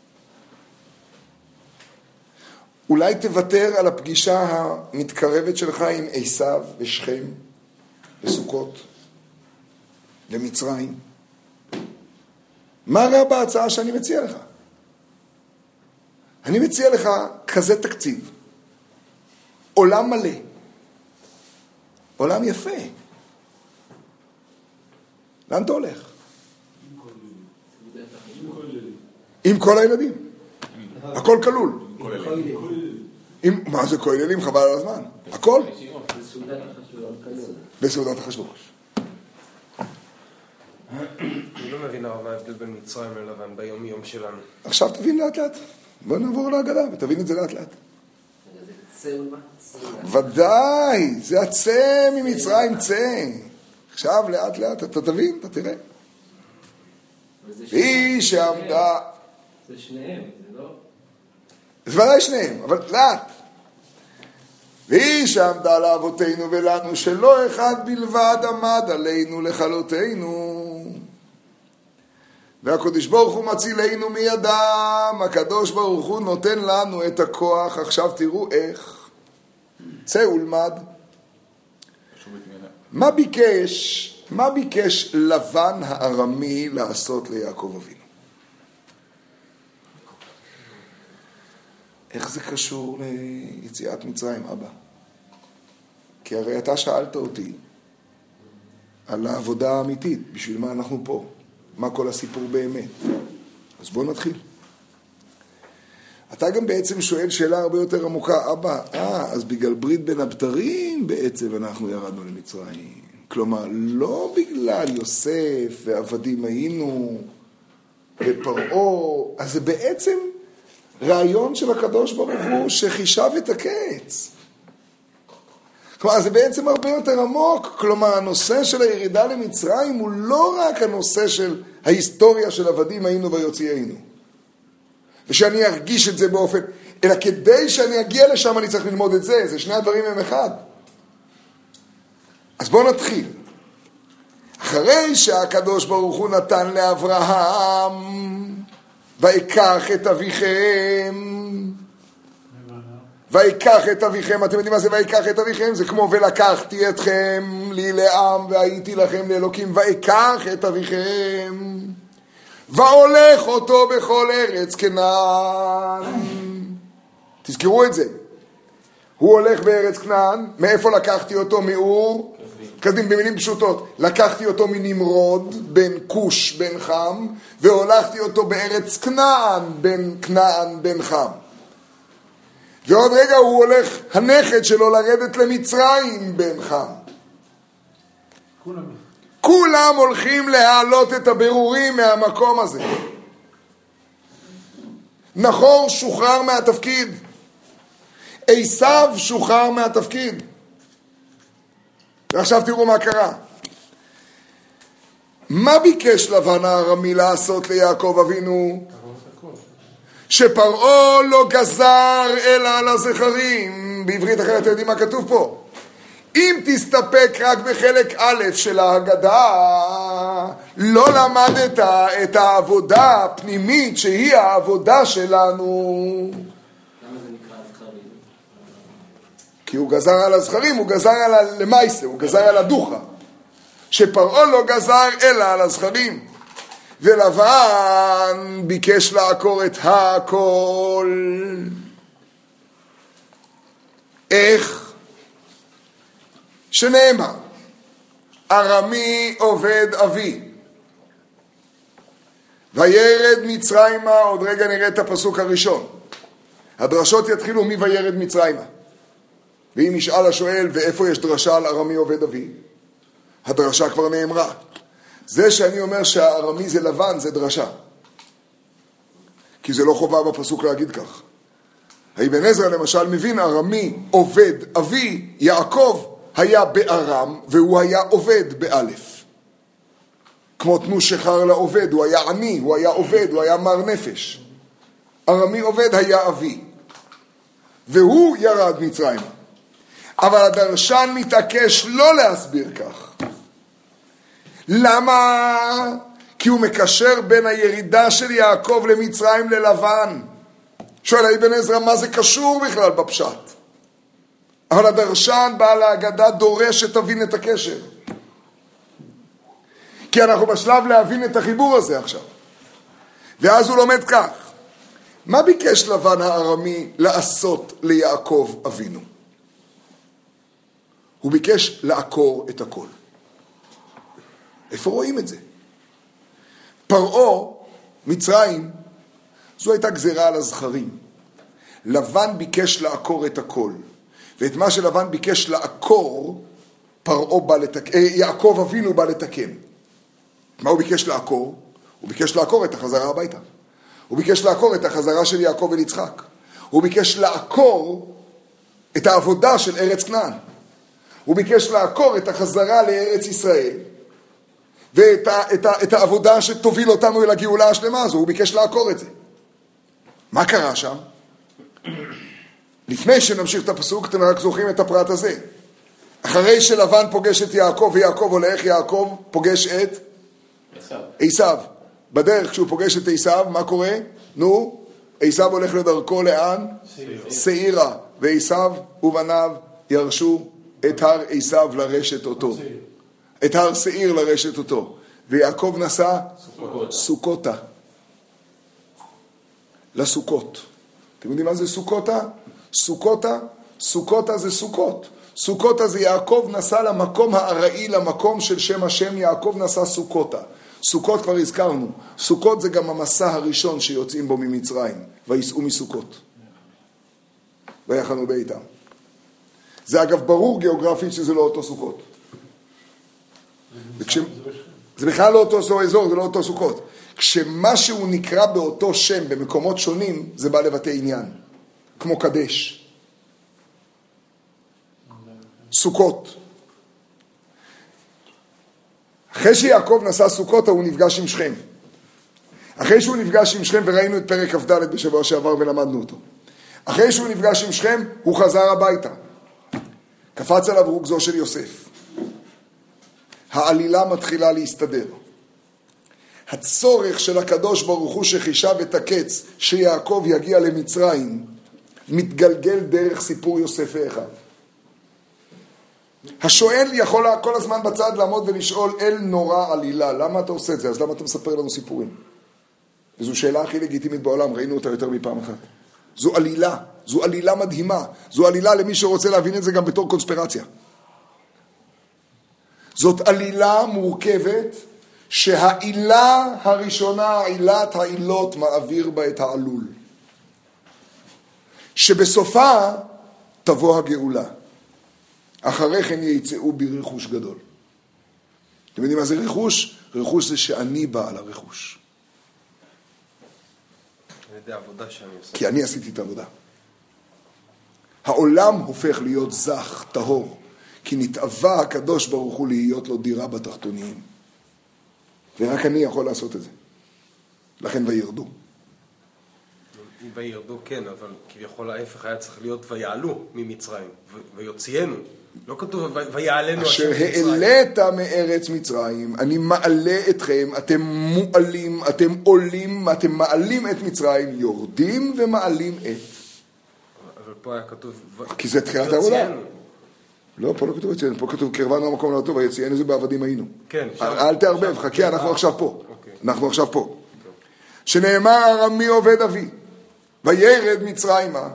אולי תוותר על הפגישה המתקרבת שלך עם עשיו ושכם וסוכות ומצרים. מה רע בהצעה שאני מציע לך? אני מציע לך כזה תקציב. עולם מלא. עולם יפה. לאן אתה הולך? עם כל הילדים. הכל כלול. עם, מה זה כוללים? חבל על הזמן. הכל? בסעודת אחשוורוש. אני לא מבין הרבה ההבדל בין מצרים ללבן ביום יום שלנו. עכשיו תבין לאט לאט. בוא נעבור להגדה ותבין את זה לאט לאט. ודאי, זה הצא ממצרים צא. עכשיו לאט לאט אתה תבין, אתה תראה. היא שעמדה... זה שניהם, זה לא... זה ודאי שניהם, אבל לאט. והיא שעמדה לאבותינו ולנו שלא אחד בלבד עמד עלינו לכלותנו. והקדוש ברוך הוא מצילנו מידם, הקדוש ברוך הוא נותן לנו את הכוח. עכשיו תראו איך. צא ולמד. מה ביקש, מה ביקש לבן הארמי לעשות ליעקב אבינו? איך זה קשור ליציאת מצרים, אבא? כי הרי אתה שאלת אותי על העבודה האמיתית, בשביל מה אנחנו פה, מה כל הסיפור באמת. אז בואו נתחיל. אתה גם בעצם שואל שאלה הרבה יותר עמוקה, אבא, אה, אז בגלל ברית בין הבתרים בעצם אנחנו ירדנו למצרים. כלומר, לא בגלל יוסף ועבדים היינו ופרעה, אז זה בעצם רעיון של הקדוש ברוך הוא שחישב את הקץ. כלומר, זה בעצם הרבה יותר עמוק. כלומר, הנושא של הירידה למצרים הוא לא רק הנושא של ההיסטוריה של עבדים היינו ויוציא היינו. ושאני ארגיש את זה באופן, אלא כדי שאני אגיע לשם אני צריך ללמוד את זה. זה שני הדברים הם אחד. אז בואו נתחיל. אחרי שהקדוש ברוך הוא נתן לאברהם, ויקח את אביכם, ויקח את אביכם, אתם יודעים מה זה ויקח את אביכם? זה כמו ולקחתי אתכם לי לעם והייתי לכם לאלוקים, ויקח את אביכם והולך אותו בכל ארץ כנען. תזכרו את זה. הוא הולך בארץ כנען. מאיפה לקחתי אותו? מאור כסדים. במילים פשוטות, לקחתי אותו מנמרוד בן כוש בן חם, והולכתי אותו בארץ כנען בן כנען בן חם. ועוד רגע הוא הולך הנכד שלו לרדת למצרים בן חם. כולם כולם הולכים להעלות את הבירורים מהמקום הזה. נחור שוחרר מהתפקיד, עשיו שוחרר מהתפקיד. ועכשיו תראו מה קרה. מה ביקש לבן הארמי לעשות ליעקב אבינו? שפרעה לא גזר אלא על הזכרים. בעברית אחרת אתם יודעים מה כתוב פה? אם תסתפק רק בחלק א' של ההגדה, לא למדת את העבודה הפנימית שהיא העבודה שלנו. למה זה נקרא הזכרים? כי הוא גזר על הזכרים, הוא גזר על הלמייסה, הוא גזר על הדוחה. שפרעה לא גזר אלא על הזכרים. ולבן ביקש לעקור את הכל. איך? שנאמר, ארמי עובד אבי, וירד מצרימה. עוד רגע נראה את הפסוק הראשון. הדרשות יתחילו מי וירד מצרימה. ואם ישאל השואל ואיפה יש דרשה על ארמי עובד אבי, הדרשה כבר נאמרה. זה שאני אומר שהארמי זה לבן זה דרשה, כי זה לא חובה בפסוק להגיד כך. האבן עזרא למשל מבין ארמי עובד אבי, יעקב היה בארם והוא היה עובד באלף. כמו תנו שחר לעובד, הוא היה עני, הוא היה עובד, הוא היה מר נפש. ארמי עובד היה אבי, והוא ירד מצרימה. אבל הדרשן מתעקש לא להסביר כך. למה? כי הוא מקשר בין הירידה של יעקב למצרים ללבן. שואל האבן עזרא מה זה קשור בכלל בפשט? אבל הדרשן בעל ההגדה דורש שתבין את הקשר. כי אנחנו בשלב להבין את החיבור הזה עכשיו. ואז הוא לומד כך. מה ביקש לבן הארמי לעשות ליעקב אבינו? הוא ביקש לעקור את הכל. איפה רואים את זה? פרעה, מצרים, זו הייתה גזירה על הזכרים. לבן ביקש לעקור את הכל. ואת מה שלבן ביקש לעקור, פרעה בא לתקן, יעקב אבינו בא לתקן. מה הוא ביקש לעקור? הוא ביקש לעקור את החזרה הביתה. הוא ביקש לעקור את החזרה של יעקב אל יצחק. הוא ביקש לעקור את העבודה של ארץ כנען. הוא ביקש לעקור את החזרה לארץ ישראל, ואת ה, את ה, את העבודה שתוביל אותנו אל הגאולה השלמה הזו. הוא ביקש לעקור את זה. מה קרה שם? לפני שנמשיך את הפסוק, אתם רק זוכרים את הפרט הזה. אחרי שלבן פוגש את יעקב ויעקב הולך, יעקב פוגש את עשיו. בדרך כשהוא פוגש את עשיו, מה קורה? נו, עשיו הולך לדרכו לאן? שעירה. ועשיו ובניו ירשו את הר עשיו לרשת אותו. את הר שעיר לרשת אותו. ויעקב נסע סוכותה. לסוכות. אתם יודעים מה זה סוכותה? סוכותה? סוכותה זה סוכות. סוכותה זה יעקב נסע למקום הארעי, למקום של שם השם, יעקב נסע סוכותה. סוכות כבר הזכרנו. סוכות זה גם המסע הראשון שיוצאים בו ממצרים. ויסעו מסוכות. ויחנו ביתם. זה אגב ברור גיאוגרפית שזה לא אותו סוכות. וכש... זה בכלל לא אותו אזור, זה לא אותו סוכות. כשמשהו נקרא באותו שם במקומות שונים, זה בא לבטא עניין. כמו קדש. סוכות. אחרי שיעקב נסע סוכות, הוא נפגש עם שכם. אחרי שהוא נפגש עם שכם, וראינו את פרק כ"ד בשבוע שעבר ולמדנו אותו. אחרי שהוא נפגש עם שכם, הוא חזר הביתה. קפץ עליו רוגזו של יוסף. העלילה מתחילה להסתדר. הצורך של הקדוש ברוך הוא שחישב את הקץ שיעקב יגיע למצרים, מתגלגל דרך סיפור יוסף ואחיו. השואל יכול כל הזמן בצד לעמוד ולשאול, אל נורא עלילה, למה אתה עושה את זה? אז למה אתה מספר לנו סיפורים? וזו שאלה הכי לגיטימית בעולם, ראינו אותה יותר מפעם אחת. זו עלילה, זו עלילה מדהימה, זו עלילה למי שרוצה להבין את זה גם בתור קונספירציה. זאת עלילה מורכבת שהעילה הראשונה, עילת העילות, מעביר בה את העלול. שבסופה תבוא הגאולה. אחרי כן יצאו ברכוש גדול. אתם יודעים מה זה רכוש? רכוש זה שאני בעל הרכוש. על ידי העבודה שאני עושה. כי אני עשיתי את העבודה. העולם הופך להיות זך, טהור, כי נתאווה הקדוש ברוך הוא להיות לו דירה בתחתוניים. ורק אני יכול לעשות את זה. לכן וירדו. וירדו כן, אבל כביכול ההפך היה צריך להיות ויעלו ממצרים, ויוציאנו. לא כתוב ויעלנו אשר העלית מארץ מצרים, אני מעלה אתכם, אתם מועלים, אתם עולים, אתם מעלים את מצרים, יורדים ומעלים את. אבל פה היה כתוב כי זה תחילת העבודה. לא, פה לא כתוב יציינו, פה כתוב קרבנו המקום לא טוב, ויציינו זה בעבדים היינו. כן. אל תערבב, חכה, אנחנו עכשיו פה. אנחנו עכשיו פה. שנאמר ארמי עובד אבי, וירד מצרימה.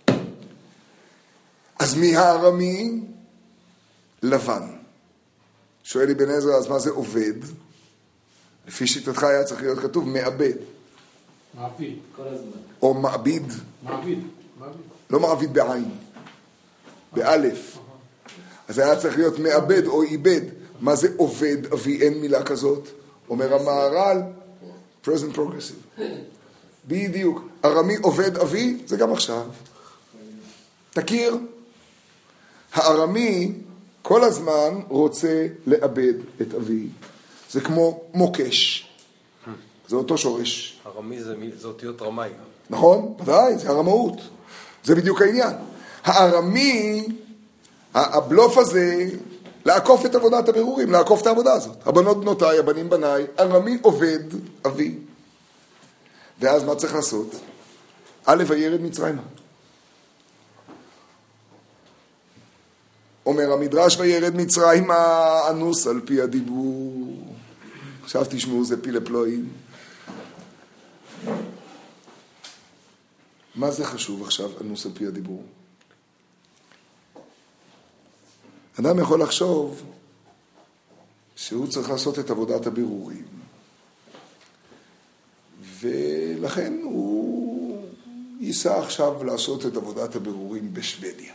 אז מי הארמי? לבן. שואל אבן עזרא, אז מה זה עובד? לפי שיטתך היה צריך להיות כתוב מעבד. מעביד. כל הזמן. או מעביד. מעביד. מעביד. לא מעביד בעין. באלף. אז היה צריך להיות מעבד או עיבד. מה זה עובד אבי? אין מילה כזאת. אומר המהר"ל, present progressive. בדיוק. ארמי עובד אבי, זה גם עכשיו. תכיר. הארמי כל הזמן רוצה לאבד את אבי. זה כמו מוקש. זה אותו שורש. הרמי זה, זה אותיות רמאי. נכון? ודאי, זה הרמאות. זה בדיוק העניין. הארמי, הבלוף הזה, לעקוף את עבודת הבירורים, לעקוף את העבודה הזאת. הבנות בנותיי, הבנים בניי, ארמי עובד אבי. ואז מה צריך לעשות? א' וירד מצרימה. אומר המדרש וירד מצרימה אנוס על פי הדיבור. עכשיו תשמעו, זה פילה פלואים. מה זה חשוב עכשיו, אנוס על פי הדיבור? אדם יכול לחשוב שהוא צריך לעשות את עבודת הבירורים, ולכן הוא ייסע עכשיו לעשות את עבודת הבירורים בשוודיה.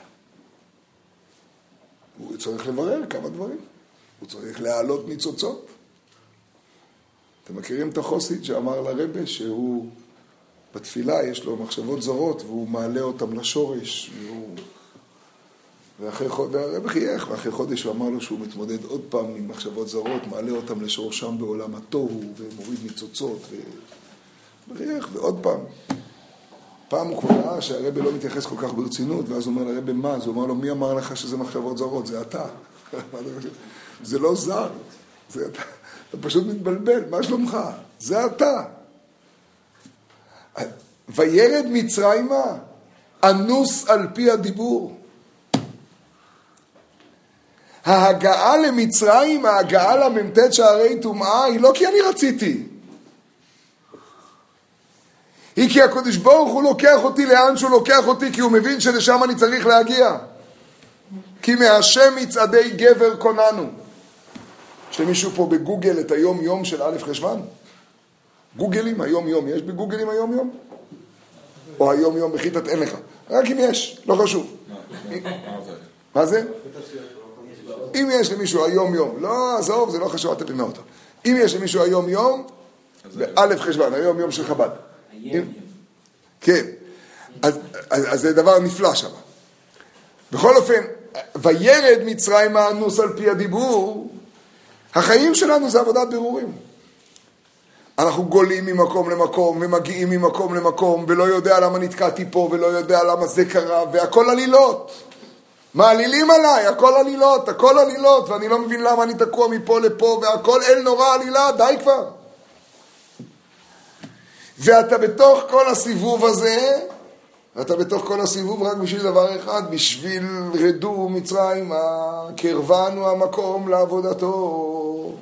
הוא צריך לברר כמה דברים. הוא צריך להעלות ניצוצות. אתם מכירים את החוסיד שאמר לרבא שהוא בתפילה יש לו מחשבות זרות והוא מעלה אותם לשורש, והוא... ואחרי חודש, והרבא חייך, ואחרי חודש הוא אמר לו שהוא מתמודד עוד פעם עם מחשבות זרות, מעלה אותם לשורשם בעולם התוהו ומוריד ניצוצות ו... וחייך, ועוד פעם. פעם הוא כבר ראה שהרבא לא מתייחס כל כך ברצינות, ואז הוא אומר לרבא מה? אז הוא אומר לו, מי אמר לך שזה מחשבות זרות? זה אתה. זה לא זר, זה אתה. אתה פשוט מתבלבל, מה שלומך? זה אתה. וירד מצרימה, אנוס על פי הדיבור. ההגעה למצרים, ההגעה לממתת שערי טומאה, היא לא כי אני רציתי. היא כי הקדוש ברוך הוא לוקח אותי לאן שהוא לוקח אותי, כי הוא מבין שלשם אני צריך להגיע. כי מהשם מצעדי גבר קוננו. יש למישהו פה בגוגל את היום יום של א' חשוון? גוגלים היום יום, יש בגוגלים היום יום? או היום יום בחיטת אין לך? רק אם יש, לא חשוב. מה זה? אם יש למישהו היום יום, לא, עזוב, זה לא חשוב, אתם תבינו אותו. אם יש למישהו היום יום, באלף חשוון, היום יום של חב"ד. כן, אז, אז, אז זה דבר נפלא שם. בכל אופן, וירד מצרים האנוס על פי הדיבור, החיים שלנו זה עבודת בירורים. אנחנו גולים ממקום למקום, ומגיעים ממקום למקום, ולא יודע למה נתקעתי פה, ולא יודע למה זה קרה, והכל עלילות. מעלילים עליי, הכל עלילות, הכל עלילות, ואני לא מבין למה אני תקוע מפה לפה, והכל אל נורא עלילה, די כבר. ואתה בתוך כל הסיבוב הזה, ואתה בתוך כל הסיבוב רק בשביל דבר אחד, בשביל רדו מצרים, קרבנו המקום לעבודתו.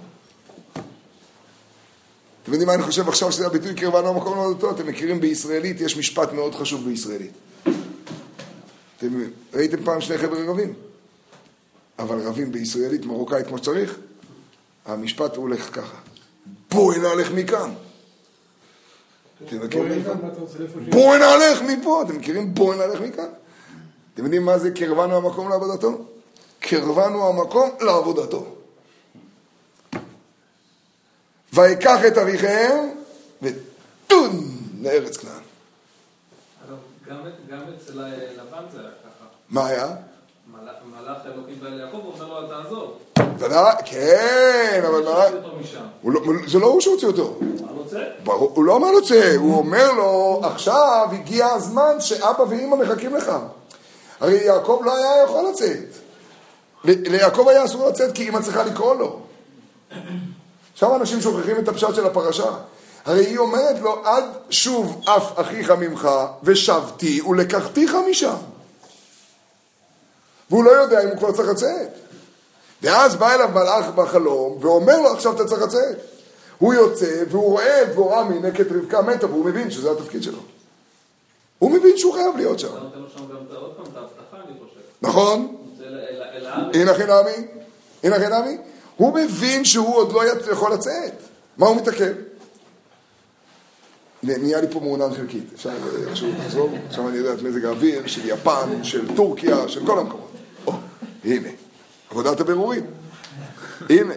אתם יודעים מה אני חושב עכשיו שזה הביטוי קרבנו המקום לעבודתו? אתם מכירים בישראלית, יש משפט מאוד חשוב בישראלית. אתם ראיתם פעם שני חבר'ה רבים? אבל רבים בישראלית מרוקאית כמו שצריך? המשפט הוא הולך ככה. בואי נהלך מכאן. אתם מכירים? בואי נהלך מפה. אתם מכירים? בואי נהלך מכאן. אתם יודעים מה זה קרבנו המקום לעבודתו? קרבנו המקום לעבודתו. ויקח את אביכם ותון לארץ כנען. גם אצל לבן זה היה ככה. מה היה? מלאך אלוקים בא ליעקב, הוא אומר לו, אל תעזור. כן, אבל מה... זה לא הוא שהוציא אותו. מה רוצה? הוא לא אומר לו צא, הוא אומר לו, עכשיו הגיע הזמן שאבא ואמא מחכים לך. הרי יעקב לא היה יכול לצאת. ליעקב היה אסור לצאת כי אמא צריכה לקרוא לו. עכשיו אנשים שוכחים את הפשט של הפרשה. הרי היא אומרת לו, עד שוב אף אחיך ממך ושבתי ולקחתיך משם. והוא לא יודע אם הוא כבר צריך לצאת. ואז בא אליו מלאך בחלום ואומר לו, עכשיו אתה צריך לצאת. הוא יוצא והוא רואה את דבורה מינקת רבקה מתה, והוא מבין שזה התפקיד שלו. הוא מבין שהוא חייב להיות שם. אתה נותן לו שם גם עוד פעם את ההבטחה, אני חושב. נכון? הנה חינמי, הנה חינמי. הוא מבין שהוא עוד לא יכול לצאת. מה הוא מתעכב? נהיה לי פה מעונן חלקית. אפשר איכשהו לחזור? עכשיו אני יודע את מזג האוויר של יפן, של טורקיה, של כל המקומות. או, הנה. עבודת הבירורים. הנה.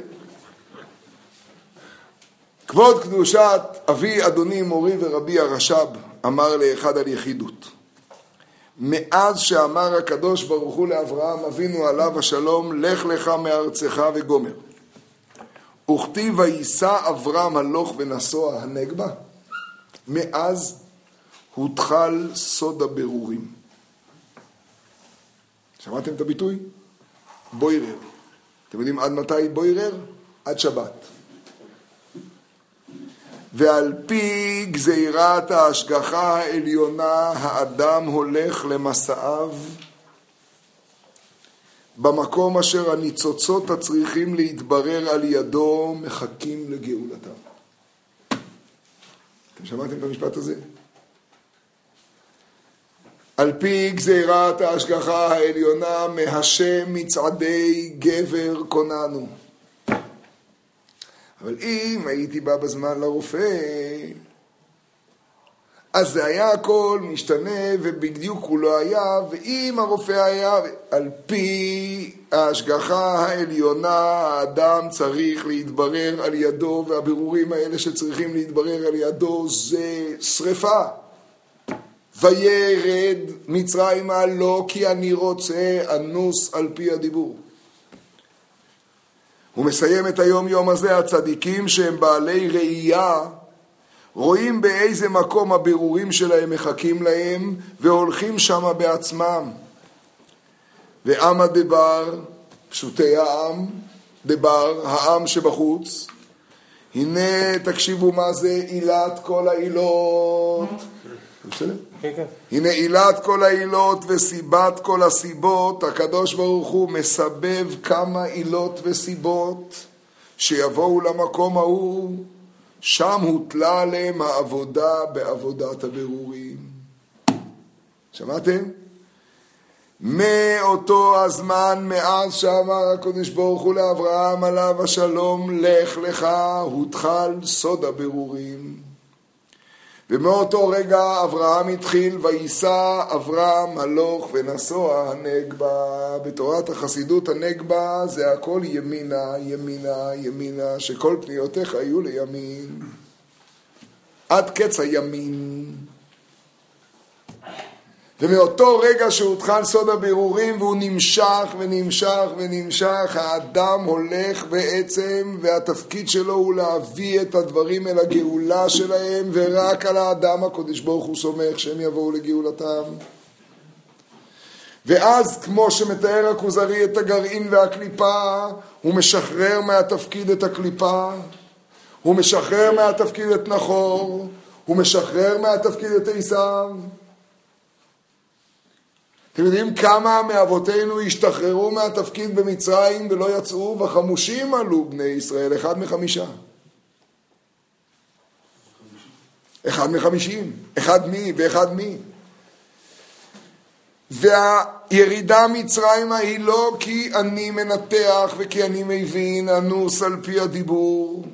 כבוד קדושת אבי אדוני מורי ורבי הרש"ב אמר לאחד על יחידות. מאז שאמר הקדוש ברוך הוא לאברהם אבינו עליו השלום, לך לך מארצך וגומר. וכתיב ויסע אברהם הלוך ונסוע הנגבה. מאז הותחל סוד הבירורים. שמעתם את הביטוי? בוירר. אתם יודעים עד מתי בוירר? עד שבת. ועל פי גזירת ההשגחה העליונה האדם הולך למסעיו במקום אשר הניצוצות הצריכים להתברר על ידו מחכים לגאולתם. אתם שמעתם את המשפט הזה? על פי גזירת ההשגחה העליונה מהשם מצעדי גבר קוננו. אבל אם הייתי בא בזמן לרופא, אז זה היה הכל משתנה ובדיוק הוא לא היה, ואם הרופא היה, על פי ההשגחה העליונה האדם צריך להתברר על ידו, והבירורים האלה שצריכים להתברר על ידו זה שריפה. וירד מצרימה לא כי אני רוצה אנוס על פי הדיבור. הוא מסיים את היום יום הזה, הצדיקים שהם בעלי ראייה, רואים באיזה מקום הבירורים שלהם מחכים להם, והולכים שמה בעצמם. ועמא דבר, פשוטי העם, דבר, העם שבחוץ, הנה תקשיבו מה זה עילת כל העילות. בסדר? כן, כן. הנה עילת כל העילות וסיבת כל הסיבות, הקדוש ברוך הוא מסבב כמה עילות וסיבות שיבואו למקום ההוא, שם הוטלה עליהם העבודה בעבודת הבירורים. שמעתם? מאותו הזמן, מאז שאמר הקדוש ברוך הוא לאברהם עליו השלום, לך לך, הותחל סוד הבירורים. ומאותו רגע אברהם התחיל, וייסע אברהם הלוך ונסוע הנגבה. בתורת החסידות הנגבה זה הכל ימינה, ימינה, ימינה, שכל פניותיך היו לימין. עד קץ הימין. ומאותו רגע שהותחל סוד הבירורים והוא נמשך ונמשך ונמשך, האדם הולך בעצם, והתפקיד שלו הוא להביא את הדברים אל הגאולה שלהם, ורק על האדם הקדוש ברוך הוא סומך שהם יבואו לגאולתם. ואז כמו שמתאר הכוזרי את הגרעין והקליפה, הוא משחרר מהתפקיד את הקליפה, הוא משחרר מהתפקיד את נחור, הוא משחרר מהתפקיד את עשיו. אתם יודעים כמה מאבותינו השתחררו מהתפקיד במצרים ולא יצאו, וחמושים עלו בני ישראל, אחד מחמישה. אחד מחמישים, אחד מי ואחד מי. והירידה מצרימה היא לא כי אני מנתח וכי אני מבין, אנוס על פי הדיבור.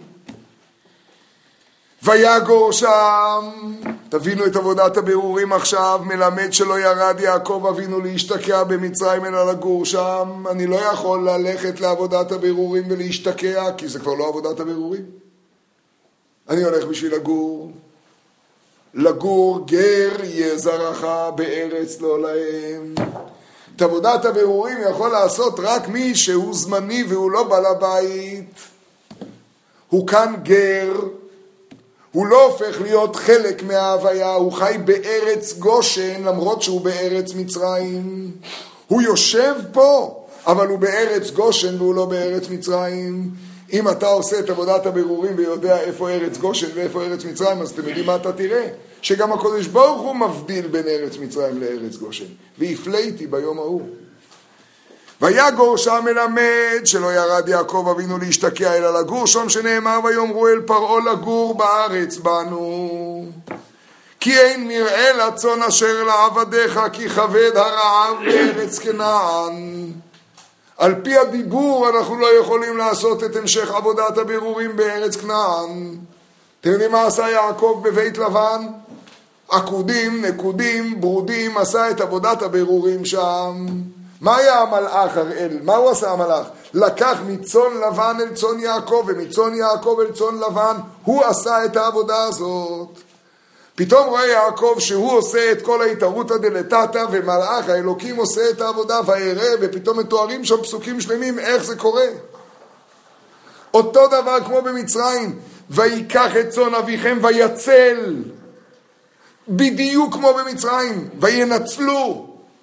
ויגור שם, תבינו את עבודת הבירורים עכשיו, מלמד שלא ירד יעקב אבינו להשתקע במצרים אלא לגור שם. אני לא יכול ללכת לעבודת הבירורים ולהשתקע, כי זה כבר לא עבודת הבירורים. אני הולך בשביל לגור. לגור גר יהיה זרעך בארץ לא להם. את עבודת הבירורים יכול לעשות רק מי שהוא זמני והוא לא בעל הבית. הוא כאן גר, הוא לא הופך להיות חלק מההוויה, הוא חי בארץ גושן למרות שהוא בארץ מצרים. הוא יושב פה, אבל הוא בארץ גושן והוא לא בארץ מצרים. אם אתה עושה את עבודת הבירורים ויודע איפה ארץ גושן ואיפה ארץ מצרים, אז אתם יודעים מה אתה תראה? שגם הקדוש ברוך הוא מבדיל בין ארץ מצרים לארץ גושן. והפלאתי ביום ההוא. ויגור שם מלמד שלא ירד יעקב אבינו להשתקע אלא לגור שם, שנאמר ויאמרו אל פרעה לגור בארץ בנו. כי אין נראה לצאן אשר לעבדיך כי כבד הרעב בארץ כנען. על פי הדיבור אנחנו לא יכולים לעשות את המשך עבודת הבירורים בארץ כנען. אתם יודעים מה עשה יעקב בבית לבן? עקודים, נקודים, ברודים, עשה את עבודת הבירורים שם. מה היה המלאך הראל? מה הוא עשה המלאך? לקח מצון לבן אל צון יעקב ומצון יעקב אל צון לבן. הוא עשה את העבודה הזאת. פתאום רואה יעקב שהוא עושה את כל ההתערותא דלתתא, ומלאך האלוקים עושה את העבודה ויראה, ופתאום מתוארים שם פסוקים שלמים איך זה קורה. אותו דבר כמו במצרים, ויקח את צאן אביכם ויצל, בדיוק כמו במצרים, וינצלו.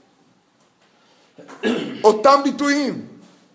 אותם ביטויים.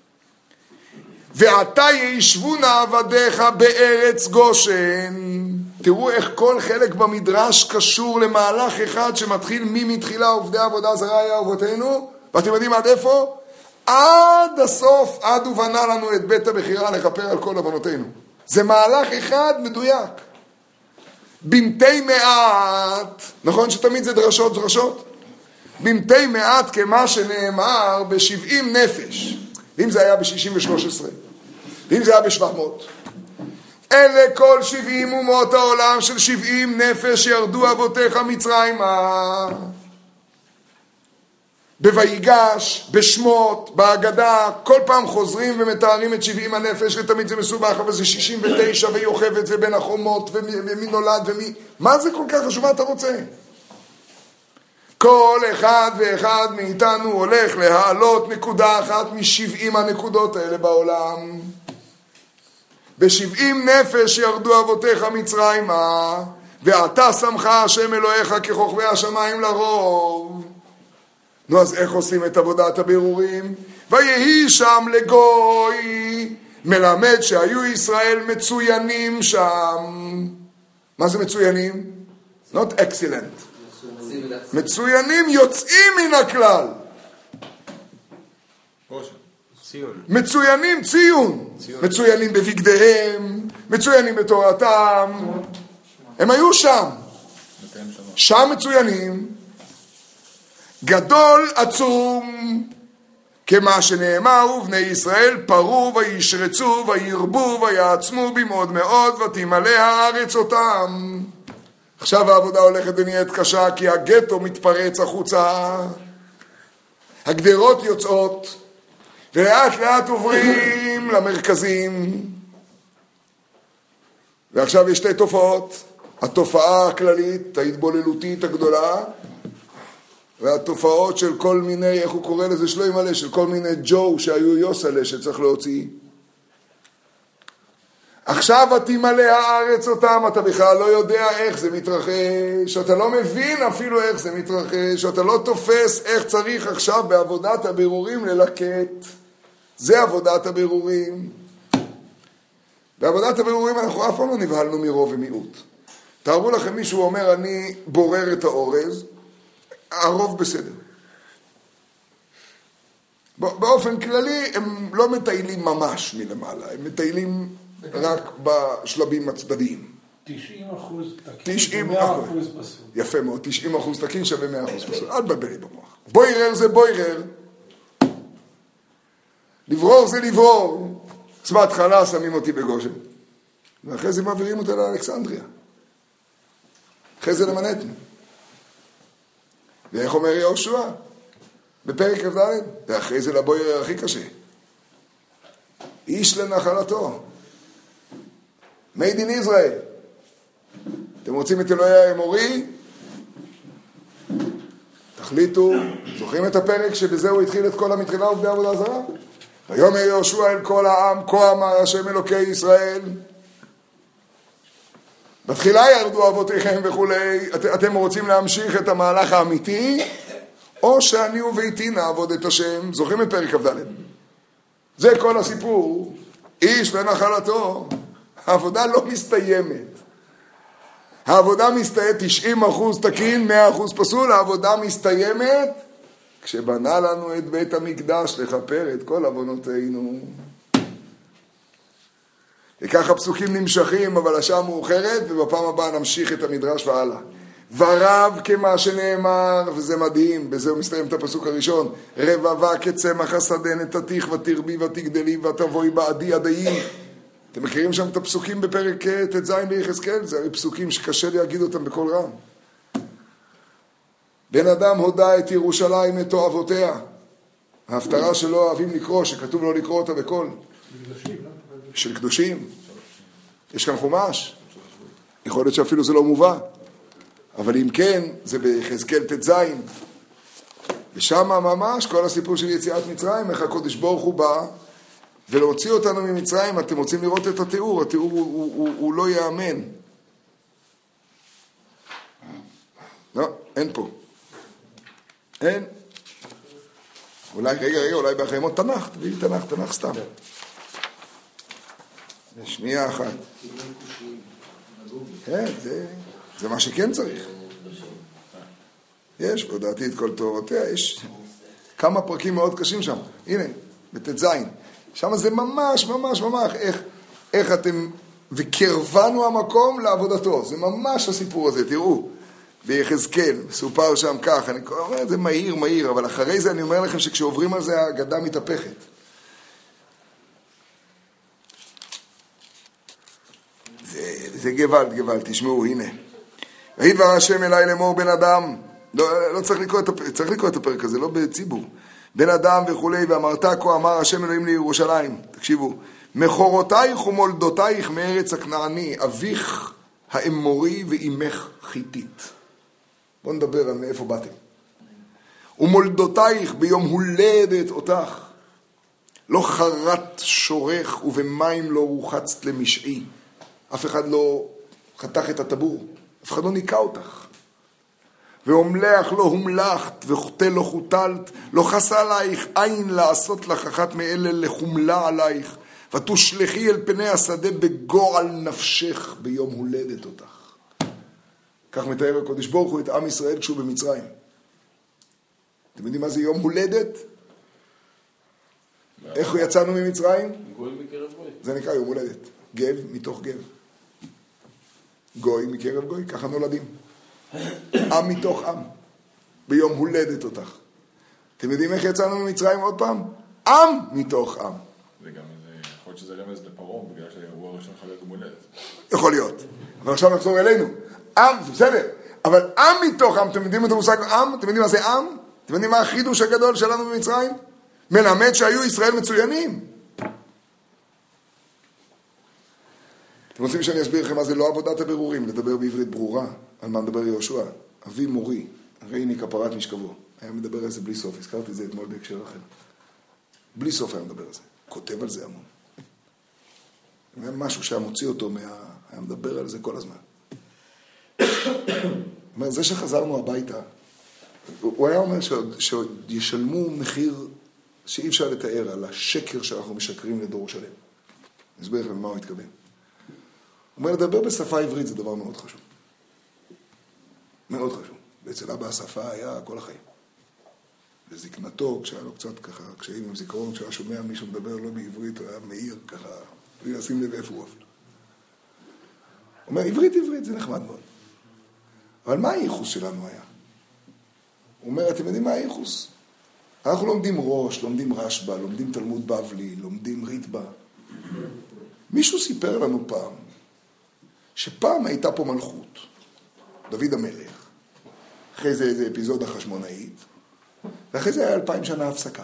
ועתה ישבו עבדיך בארץ גושן. תראו איך כל חלק במדרש קשור למהלך אחד שמתחיל ממתחילה עובדי עבודה זרה היה אבותינו, ואתם יודעים עד איפה? עד הסוף, עד הוא בנה לנו את בית הבחירה לכפר על כל עוונותינו. זה מהלך אחד מדויק. במתי מעט, נכון שתמיד זה דרשות דרשות? במתי מעט כמה שנאמר בשבעים נפש. ואם זה היה בשישים ושלוש עשרה, ואם זה היה בשבע מאות. אלה כל שבעים אומות העולם של שבעים נפש ירדו אבותיך מצרימה. בויגש, בשמות, בהגדה, כל פעם חוזרים ומתארים את שבעים הנפש, ותמיד זה מסובך, אבל זה שישים ותשע ויוכבת ובין החומות ומי נולד ומי... מה זה כל כך חשוב? מה אתה רוצה? כל אחד ואחד מאיתנו הולך להעלות נקודה אחת משבעים הנקודות האלה בעולם. בשבעים נפש ירדו אבותיך מצרימה, ואתה שמך השם אלוהיך ככוכבי השמיים לרוב. נו, אז איך עושים את עבודת הבירורים? ויהי שם לגוי, מלמד שהיו ישראל מצוינים שם. מה זה מצוינים? Not excellent. מצוינים יוצאים מן הכלל. מצוינים ציון. מצוינים בבגדיהם, מצוינים בתורתם. הם היו שם. שם מצוינים. גדול עצום, כמה שנאמר, ובני ישראל פרו וישרצו וירבו ויעצמו במאוד מאוד ותמלא הארץ אותם. עכשיו העבודה הולכת ונהיית קשה, כי הגטו מתפרץ החוצה, הגדרות יוצאות, ולאט לאט עוברים למרכזים. ועכשיו יש שתי תופעות, התופעה הכללית, ההתבוללותית הגדולה, והתופעות של כל מיני, איך הוא קורא לזה, שלא ימלא, של כל מיני ג'ו שהיו יוסלה שצריך להוציא. עכשיו תמלא הארץ אותם, אתה בכלל לא יודע איך זה מתרחש, אתה לא מבין אפילו איך זה מתרחש, אתה לא תופס איך צריך עכשיו בעבודת הבירורים ללקט. זה עבודת הבירורים. בעבודת הבירורים אנחנו אף פעם לא נבהלנו מרוב ומיעוט. תארו לכם מישהו אומר, אני בורר את האורז, הרוב בסדר. באופן כללי הם לא מטיילים ממש מלמעלה, הם מטיילים רק בשלבים הצדדיים. תשעים אחוז תקין ומאה אחוז פסול. יפה מאוד, תשעים אחוז תקין שווה מאה אחוז פסול. אל תבלבלי במוח. בוירר זה בוירר. לברור זה לברור. אז בהתחלה שמים אותי בגושן. ואחרי זה מעבירים אותי לאלכסנדריה. אחרי זה למנהטן. ואיך אומר יהושע? בפרק כ"ד, ואחרי זה לבוירר הכי קשה. איש לנחלתו. made in Israel. אתם רוצים את אלוהי האמורי? תחליטו, זוכרים את הפרק שבזה הוא התחיל את כל המתחילה עובדי עבודה זרה? ויאמר יהושע אל כל העם, כה אמר השם אלוקי ישראל. בתחילה ירדו אבותיכם וכולי. את, אתם רוצים להמשיך את המהלך האמיתי, או שאני וביתי נעבוד את השם. זוכרים את פרק כ"ד? זה כל הסיפור. איש לנחלתו. העבודה לא מסתיימת. העבודה מסתיימת תשעים אחוז תקין, מאה אחוז פסול. העבודה מסתיימת כשבנה לנו את בית המקדש לכפר את כל עוונותינו. וככה פסוקים נמשכים, אבל השעה מאוחרת, ובפעם הבאה נמשיך את המדרש והלאה. ורב כמה שנאמר, וזה מדהים, בזה הוא מסתיים את הפסוק הראשון, רבבה כצמח השדה נתתיך ותרבי ותגדלי ותבואי בעדי עדיים. אתם מכירים שם את הפסוקים בפרק ט"ז ביחזקאל? זה הרי פסוקים שקשה להגיד אותם בכל רם. בן אדם הודע את ירושלים את תועבותיה. ההפטרה שלא אוהבים לקרוא, שכתוב לא לקרוא אותה בכל. של קדושים. יש כאן חומש. יכול להיות שאפילו זה לא מובא. אבל אם כן, זה ביחזקאל ט"ז. ושם ממש כל הסיפור של יציאת מצרים, איך הקודש ברוך הוא בא, ולהוציא אותנו ממצרים. אתם רוצים לראות את התיאור, התיאור הוא, הוא, הוא, הוא לא יאמן. לא, אין פה. אין. אולי, רגע, רגע, אולי באחרימות תנ"ך, תביאי תנ"ך, תנ"ך סתם. שנייה אחת. כן, זה, זה מה שכן צריך. יש, לדעתי את כל תורותיה, יש כמה פרקים מאוד קשים שם. הנה, בט"ז. שם זה ממש, ממש, ממש, איך, איך אתם, וקרבנו המקום לעבודתו. זה ממש הסיפור הזה, תראו. ויחזקאל, מסופר שם כך, אני אומר, זה מהיר, מהיר, אבל אחרי זה אני אומר לכם שכשעוברים על זה, האגדה מתהפכת. זה, זה גוואלד, גוואלד, תשמעו, הנה. ויהי דבר השם אליי לאמור בן אדם, לא, לא צריך לקרוא את הפרק, צריך לקרוא את הפרק הזה, לא בציבור. בן אדם וכולי, ואמרת כה אמר השם אלוהים לירושלים, תקשיבו, מחורותייך ומולדותייך מארץ הכנעני, אביך האמורי ואימך חיתית. בואו נדבר על מאיפה באתם. ומולדותייך ביום הולדת אותך, לא חרת שורך ובמים לא רוחצת למשעי. אף אחד לא חתך את הטבור, אף אחד לא ניקה אותך. והומלך לא הומלכת וחוטא לא חוטלת, לא חסה עלייך עין לעשות לך אחת מאלה לחומלה עלייך, ותושלחי אל פני השדה בגועל נפשך ביום הולדת אותך. כך מתאר הקדוש ברוך הוא את עם ישראל כשהוא במצרים. אתם יודעים מה זה יום הולדת? איך יצאנו ממצרים? גוי מקרב גוי. זה נקרא יום הולדת. גב מתוך גב. גוי מקרב גוי, ככה נולדים. עם מתוך עם. ביום הולדת אותך. אתם יודעים איך יצאנו ממצרים עוד פעם? עם מתוך עם. זה גם, יכול להיות שזה רמז לפרעה, בגלל שהוא הראשון חגג יום הולדת. יכול להיות. אבל עכשיו נחזור אלינו. עם, זה בסדר. אבל עם מתוך עם, אתם יודעים את המושג עם? אתם יודעים מה זה עם? אתם יודעים מה החידוש הגדול שלנו במצרים? מלמד שהיו ישראל מצוינים. אתם רוצים שאני אסביר לכם מה זה לא עבודת הבירורים, לדבר בעברית ברורה, על מה מדבר יהושע. אבי מורי, ראיני כפרת משכבו. היה מדבר על זה בלי סוף, הזכרתי את זה אתמול בהקשר אחר. בלי סוף היה מדבר על זה. כותב על זה המון. היה משהו שהיה מוציא אותו מה... היה מדבר על זה כל הזמן. אומר, זה שחזרנו הביתה, הוא היה אומר שעוד ישלמו מחיר שאי אפשר לתאר על השקר שאנחנו משקרים לדור שלם. אני אסביר לכם מה הוא התכוון. הוא אומר, לדבר בשפה עברית זה דבר מאוד חשוב. מאוד חשוב. ואצל אבא השפה היה כל החיים. בזקנתו, כשהיה לו קצת ככה, כשהיינו עם זיכרון, כשהיה שומע מישהו מדבר לא בעברית, הוא היה מאיר ככה, בלי לשים לב איפה הוא אפילו. הוא אומר, עברית עברית זה נחמד מאוד. אבל מה הייחוס שלנו היה? הוא אומר, אתם יודעים מה הייחוס? אנחנו לומדים ראש, לומדים רשב"א, לומדים תלמוד בבלי, לומדים ריטב"א. מישהו סיפר לנו פעם, שפעם הייתה פה מלכות, דוד המלך, אחרי זה איזה אפיזודה חשמונאית, ואחרי זה היה אלפיים שנה הפסקה.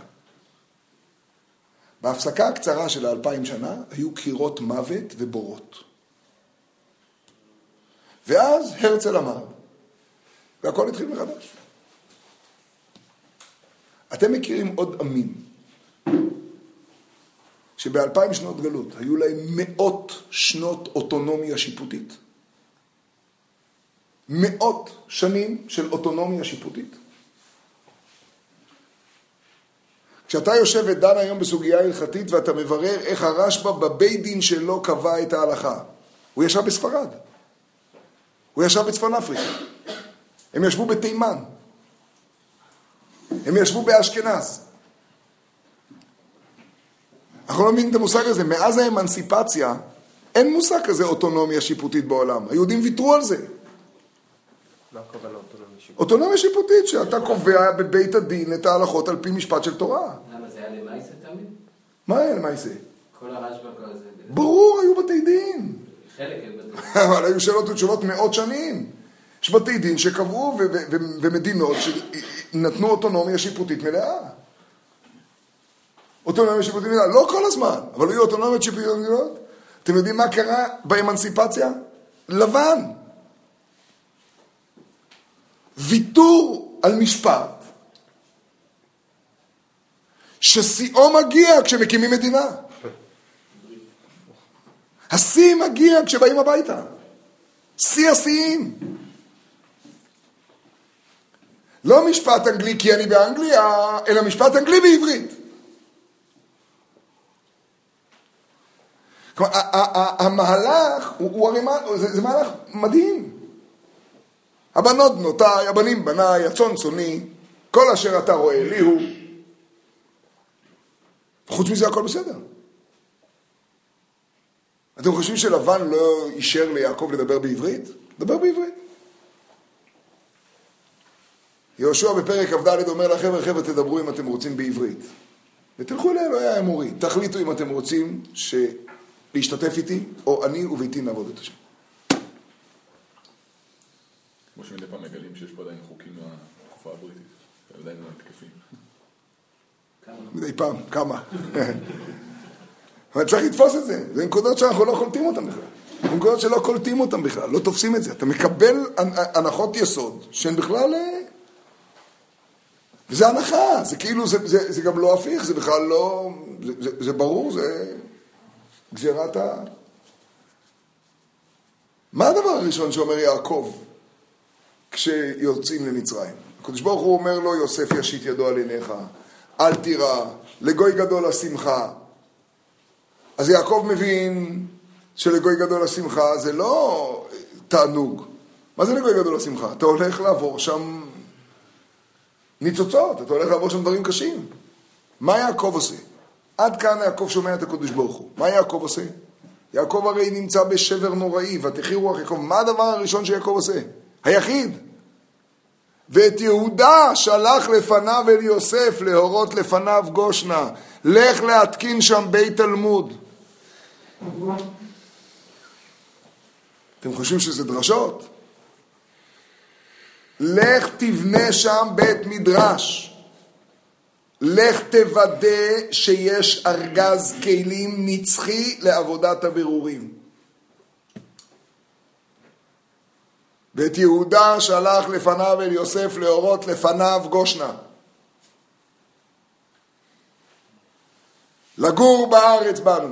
בהפסקה הקצרה של האלפיים שנה, היו קירות מוות ובורות. ואז הרצל אמר, והכל התחיל מחדש. אתם מכירים עוד עמים, שבאלפיים שנות גלות היו להם מאות שנות אוטונומיה שיפוטית. מאות שנים של אוטונומיה שיפוטית. כשאתה יושב ודן היום בסוגיה הלכתית ואתה מברר איך הרשב"א בבית דין שלו קבע את ההלכה. הוא ישב בספרד. הוא ישב בצפון אפריקה. הם ישבו בתימן. הם ישבו באשכנז. אנחנו לא מבינים את המושג הזה. מאז האמנסיפציה, אין מושג כזה אוטונומיה שיפוטית בעולם. היהודים ויתרו על זה. מה הכוונה אוטונומיה שיפוטית? אוטונומיה שיפוטית, שאתה קובע בבית הדין את ההלכות על פי משפט של תורה. למה זה היה למעשה תמיד? מה היה למעשה? כל הרשב"א כזה. ברור, היו בתי דין. חלק הם בתי דין. אבל היו שאלות ותשובות מאות שנים. יש בתי דין שקבעו ומדינות שנתנו אוטונומיה שיפוטית מלאה. אוטונומיה שיפוטית מלאה, לא כל הזמן, אבל היו אוטונומיה שיפוטית מלאה. אתם יודעים מה קרה באמנסיפציה? לבן. ויתור על משפט ששיאו מגיע כשמקימים מדינה. השיא מגיע כשבאים הביתה. שיא השיאים. לא משפט אנגלי כי אני באנגליה, אלא משפט אנגלי בעברית. כלומר, המהלך הוא הרי, זה מהלך מדהים. הבנות בנותיי, הבנים בניי, הצאן צאני, כל אשר אתה רואה לי הוא. חוץ מזה הכל בסדר. אתם חושבים שלבן לא אישר ליעקב לדבר בעברית? דבר בעברית. יהושע בפרק כ"ד אומר לחבר'ה, חבר'ה תדברו אם אתם רוצים בעברית. ותלכו לאלוהי האמורי, תחליטו אם אתם רוצים להשתתף איתי, או אני וביתי נעבוד את השם. כמו שמדי פעם מגלים שיש פה עדיין חוקים מהתקופה הבריטית, עדיין לא מתקפים. מדי פעם, כמה? אבל צריך לתפוס את זה, זה נקודות שאנחנו לא קולטים אותם בכלל. זה נקודות שלא קולטים אותם בכלל, לא תופסים את זה. אתה מקבל הנחות יסוד שהן בכלל... וזה הנחה, זה כאילו, זה, זה, זה גם לא הפיך, זה בכלל לא... זה, זה, זה ברור, זה גזירת ה... מה הדבר הראשון שאומר יעקב כשיוצאים למצרים? הקדוש ברוך הוא אומר לו, יוסף ישית ידו על עיניך, אל תירא, לגוי גדול השמחה. אז יעקב מבין שלגוי גדול השמחה זה לא תענוג. מה זה לגוי גדול השמחה? אתה הולך לעבור שם ניצוצות, אתה הולך לעבור שם דברים קשים. מה יעקב עושה? עד כאן יעקב שומע את הקדוש ברוך הוא. מה יעקב עושה? יעקב הרי נמצא בשבר נוראי, ותחי רוח יעקב. מה הדבר הראשון שיעקב עושה? היחיד. ואת יהודה שלח לפניו אל יוסף להורות לפניו גושנה. לך להתקין שם בית תלמוד. אתם חושבים שזה דרשות? לך תבנה שם בית מדרש. לך תוודא שיש ארגז כלים נצחי לעבודת הבירורים. ואת יהודה שלח לפניו אל יוסף להורות לפניו גושנה. לגור בארץ בנו.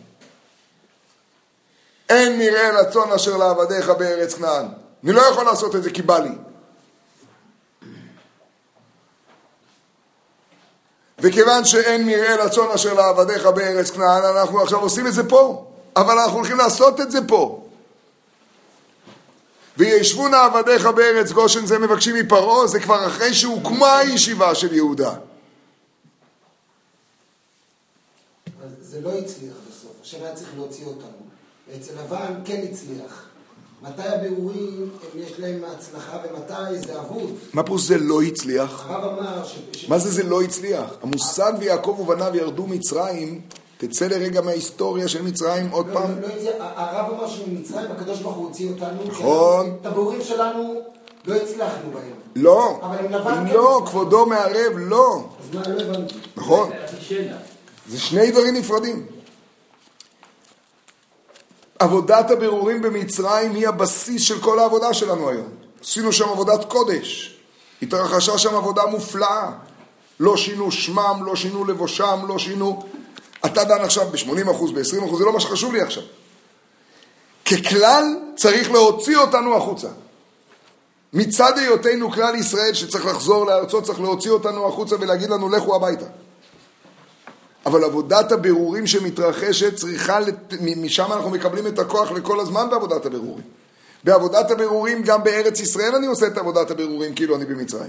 אין נראה לצאן אשר לעבדיך בארץ כנען. אני לא יכול לעשות את זה כי בא לי. וכיוון שאין נראה לצאן אשר לעבדיך בארץ כנען, אנחנו עכשיו עושים את זה פה. אבל אנחנו הולכים לעשות את זה פה. וישבו נא עבדיך בארץ גושן, זה מבקשים מפרעה, זה כבר אחרי שהוקמה הישיבה של יהודה. אז זה לא הצליח בסוף, השם היה צריך להוציא אותנו. אצל לבן כן הצליח. מתי הבירורים יש להם הצלחה ומתי זה אבוד? מה פה זה לא הצליח? הרב אמר ש... ש... מה זה זה לא הצליח? המושג ויעקב ובניו ירדו מצרים, תצא לרגע מההיסטוריה של מצרים עוד לא, פעם. לא, לא הצליח, הרב אמר שממצרים הקדוש ברוך הוא הוציא אותנו. נכון. את הבירורים שלנו לא הצלחנו בהם. לא, אבל עם לבן כן לא, הצלחנו. כבודו מערב, לא. אז מה, לא הבנתי. נכון. זה שני דברים נפרדים. עבודת הבירורים במצרים היא הבסיס של כל העבודה שלנו היום. עשינו שם עבודת קודש. התרחשה שם עבודה מופלאה. לא שינו שמם, לא שינו לבושם, לא שינו... אתה דן עכשיו ב-שמונים אחוז, ב-עשרים אחוז, זה לא מה שחשוב לי עכשיו. ככלל צריך להוציא אותנו החוצה. מצד היותנו כלל ישראל שצריך לחזור לארצות, צריך להוציא אותנו החוצה ולהגיד לנו לכו הביתה. אבל עבודת הבירורים שמתרחשת צריכה, לת... משם אנחנו מקבלים את הכוח לכל הזמן בעבודת הבירורים. בעבודת הבירורים גם בארץ ישראל אני עושה את עבודת הבירורים כאילו אני במצרים.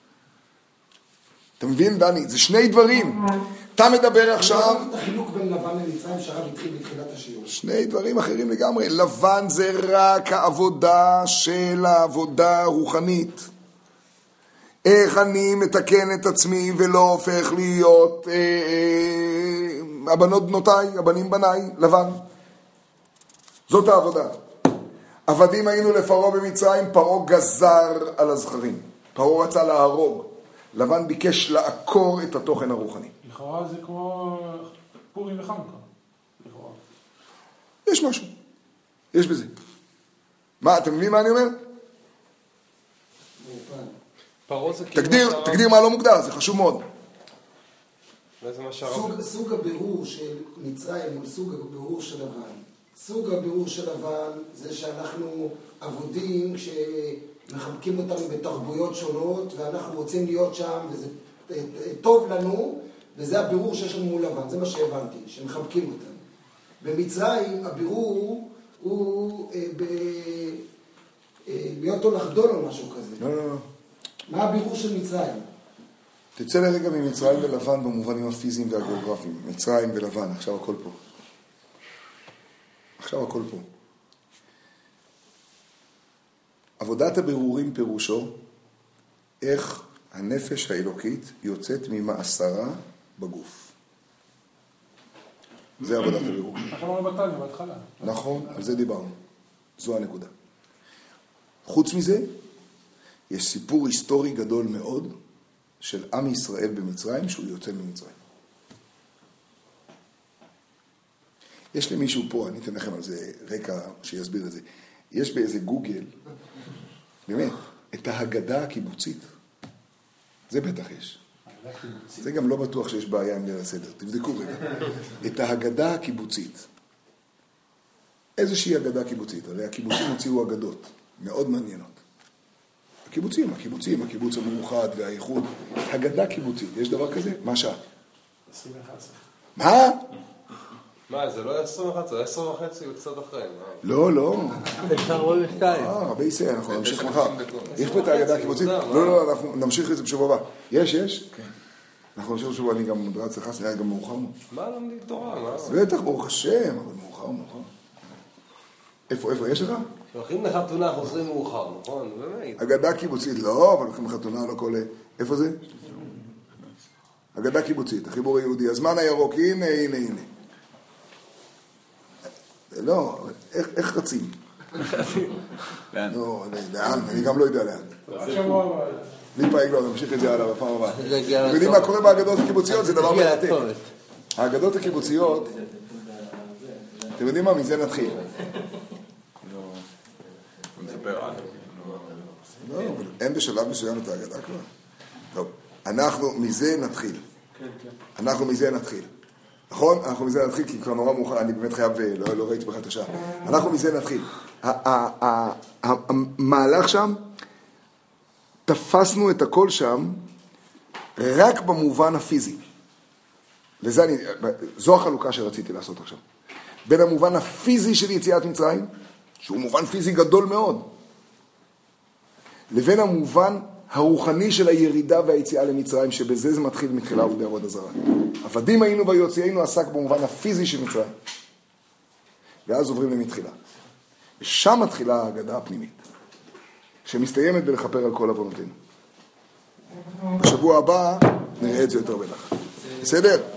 אתה מבין דני? זה שני דברים. אתה מדבר עכשיו... את החילוק בין לבן למצרים שהרב התחיל בתחילת השיעור. שני דברים אחרים לגמרי. לבן זה רק העבודה של העבודה הרוחנית. איך אני מתקן את עצמי ולא הופך להיות אה, אה, הבנות בנותיי, הבנים בניי, לבן. זאת העבודה. עבדים היינו לפרעה במצרים, פרעה גזר על הזכרים. פרעה רצה להרוג. לבן ביקש לעקור את התוכן הרוחני. לכאורה זה כמו פורים וחנוכה. לכאורה. יש משהו. יש בזה. מה, אתם מבינים מה אני אומר? תגדיר, תגדיר מה לא מוגדר, זה חשוב מאוד. סוג, סוג הבירור של מצרים מול סוג הבירור של לבן. סוג הבירור של לבן זה שאנחנו עבודים שמחבקים אותנו בתרבויות שונות ואנחנו רוצים להיות שם וזה טוב לנו וזה הבירור שיש לנו מול לבן, זה מה שהבנתי, שמחבקים אותנו. במצרים הבירור הוא אה, ב... אה, להיות או לחדול או משהו כזה. לא, לא, לא. מה הבירור של מצרים? תצא לרגע ממצרים ולבן במובנים הפיזיים והגיאוגרפיים. מצרים ולבן, עכשיו הכל פה. עכשיו הכל פה. עבודת הבירורים פירושו איך הנפש האלוקית יוצאת ממאסרה בגוף. זה עבודת הבירור. אנחנו אמרנו בתניא, בהתחלה. נכון, על זה דיברנו. זו הנקודה. חוץ מזה, יש סיפור היסטורי גדול מאוד של עם ישראל במצרים, שהוא יוצא ממצרים. יש לי מישהו פה, אני אתן לכם על זה רקע שיסביר את זה. יש באיזה גוגל, באמת, את ההגדה הקיבוצית. זה בטח יש. זה גם לא בטוח שיש בעיה עם ליל הסדר. תבדקו רגע. את ההגדה הקיבוצית. איזושהי הגדה קיבוצית. הרי הקיבוצים הוציאו אגדות מאוד מעניינות. הקיבוצים, הקיבוצים, הקיבוץ המאוחד והאיחוד. הגדה קיבוצית. יש דבר כזה? מה שעה? עשרים ואחת. מה? מה, זה לא היה עשרים ואחת, זה היה עשרים וחצי וקצת אחרי. לא, לא. אפשר ארבעים ושתיים. אה, הרבה יסי, אנחנו נמשיך מחר. יש פה את ההגדה הקיבוצית? לא, לא, אנחנו נמשיך את זה בשבוע הבא. יש, יש? כן. אנחנו נמשיך בשבוע, אני גם מדבר אצלך, זה היה גם מאוחר. מה לומדים תורה? מה? בטח, ברוך השם, אבל מאוחר, מאוחר. איפה, איפה, יש לך? הולכים לחתונה, חוזרים מאוחר, נכון? באמת. הגדה קיבוצית, לא, אבל הולכים לחתונה, לא כל... איפה זה? הגדה קיבוצית, החיבור היהודי. הזמן הירוק, הנה, הנה, הנה. לא, איך, איך רצים? לאן? לא, לאן, אני גם לא יודע לאן. ליפה עגלון, נמשיך את זה הלאה בפעם הבאה. אתם יודעים מה קורה בהגדות הקיבוציות? זה דבר מרתק. ההגדות הקיבוציות, אתם יודעים מה? מזה נתחיל. לא, אבל אין בשלב מסוים את ההגדה כבר. טוב, אנחנו מזה נתחיל. אנחנו מזה נתחיל. נכון? אנחנו מזה נתחיל, כי כבר נורא מאוחר, אני באמת חייב, לא, לא ראיתי בכלל את השעה. אנחנו מזה נתחיל. המהלך שם, תפסנו את הכל שם, רק במובן הפיזי. לזה אני, זו החלוקה שרציתי לעשות עכשיו. בין המובן הפיזי של יציאת מצרים, שהוא מובן פיזי גדול מאוד, לבין המובן הרוחני של הירידה והיציאה למצרים, שבזה זה מתחיל מתחילה עובדי עבודה זרה. עבדים היינו ויוציאנו עסק במובן הפיזי של מצרים. ואז עוברים למתחילה. ושם מתחילה ההגדה הפנימית, שמסתיימת בלכפר על כל עוונותינו. בשבוע הבא נראה את זה יותר בטח. בסדר?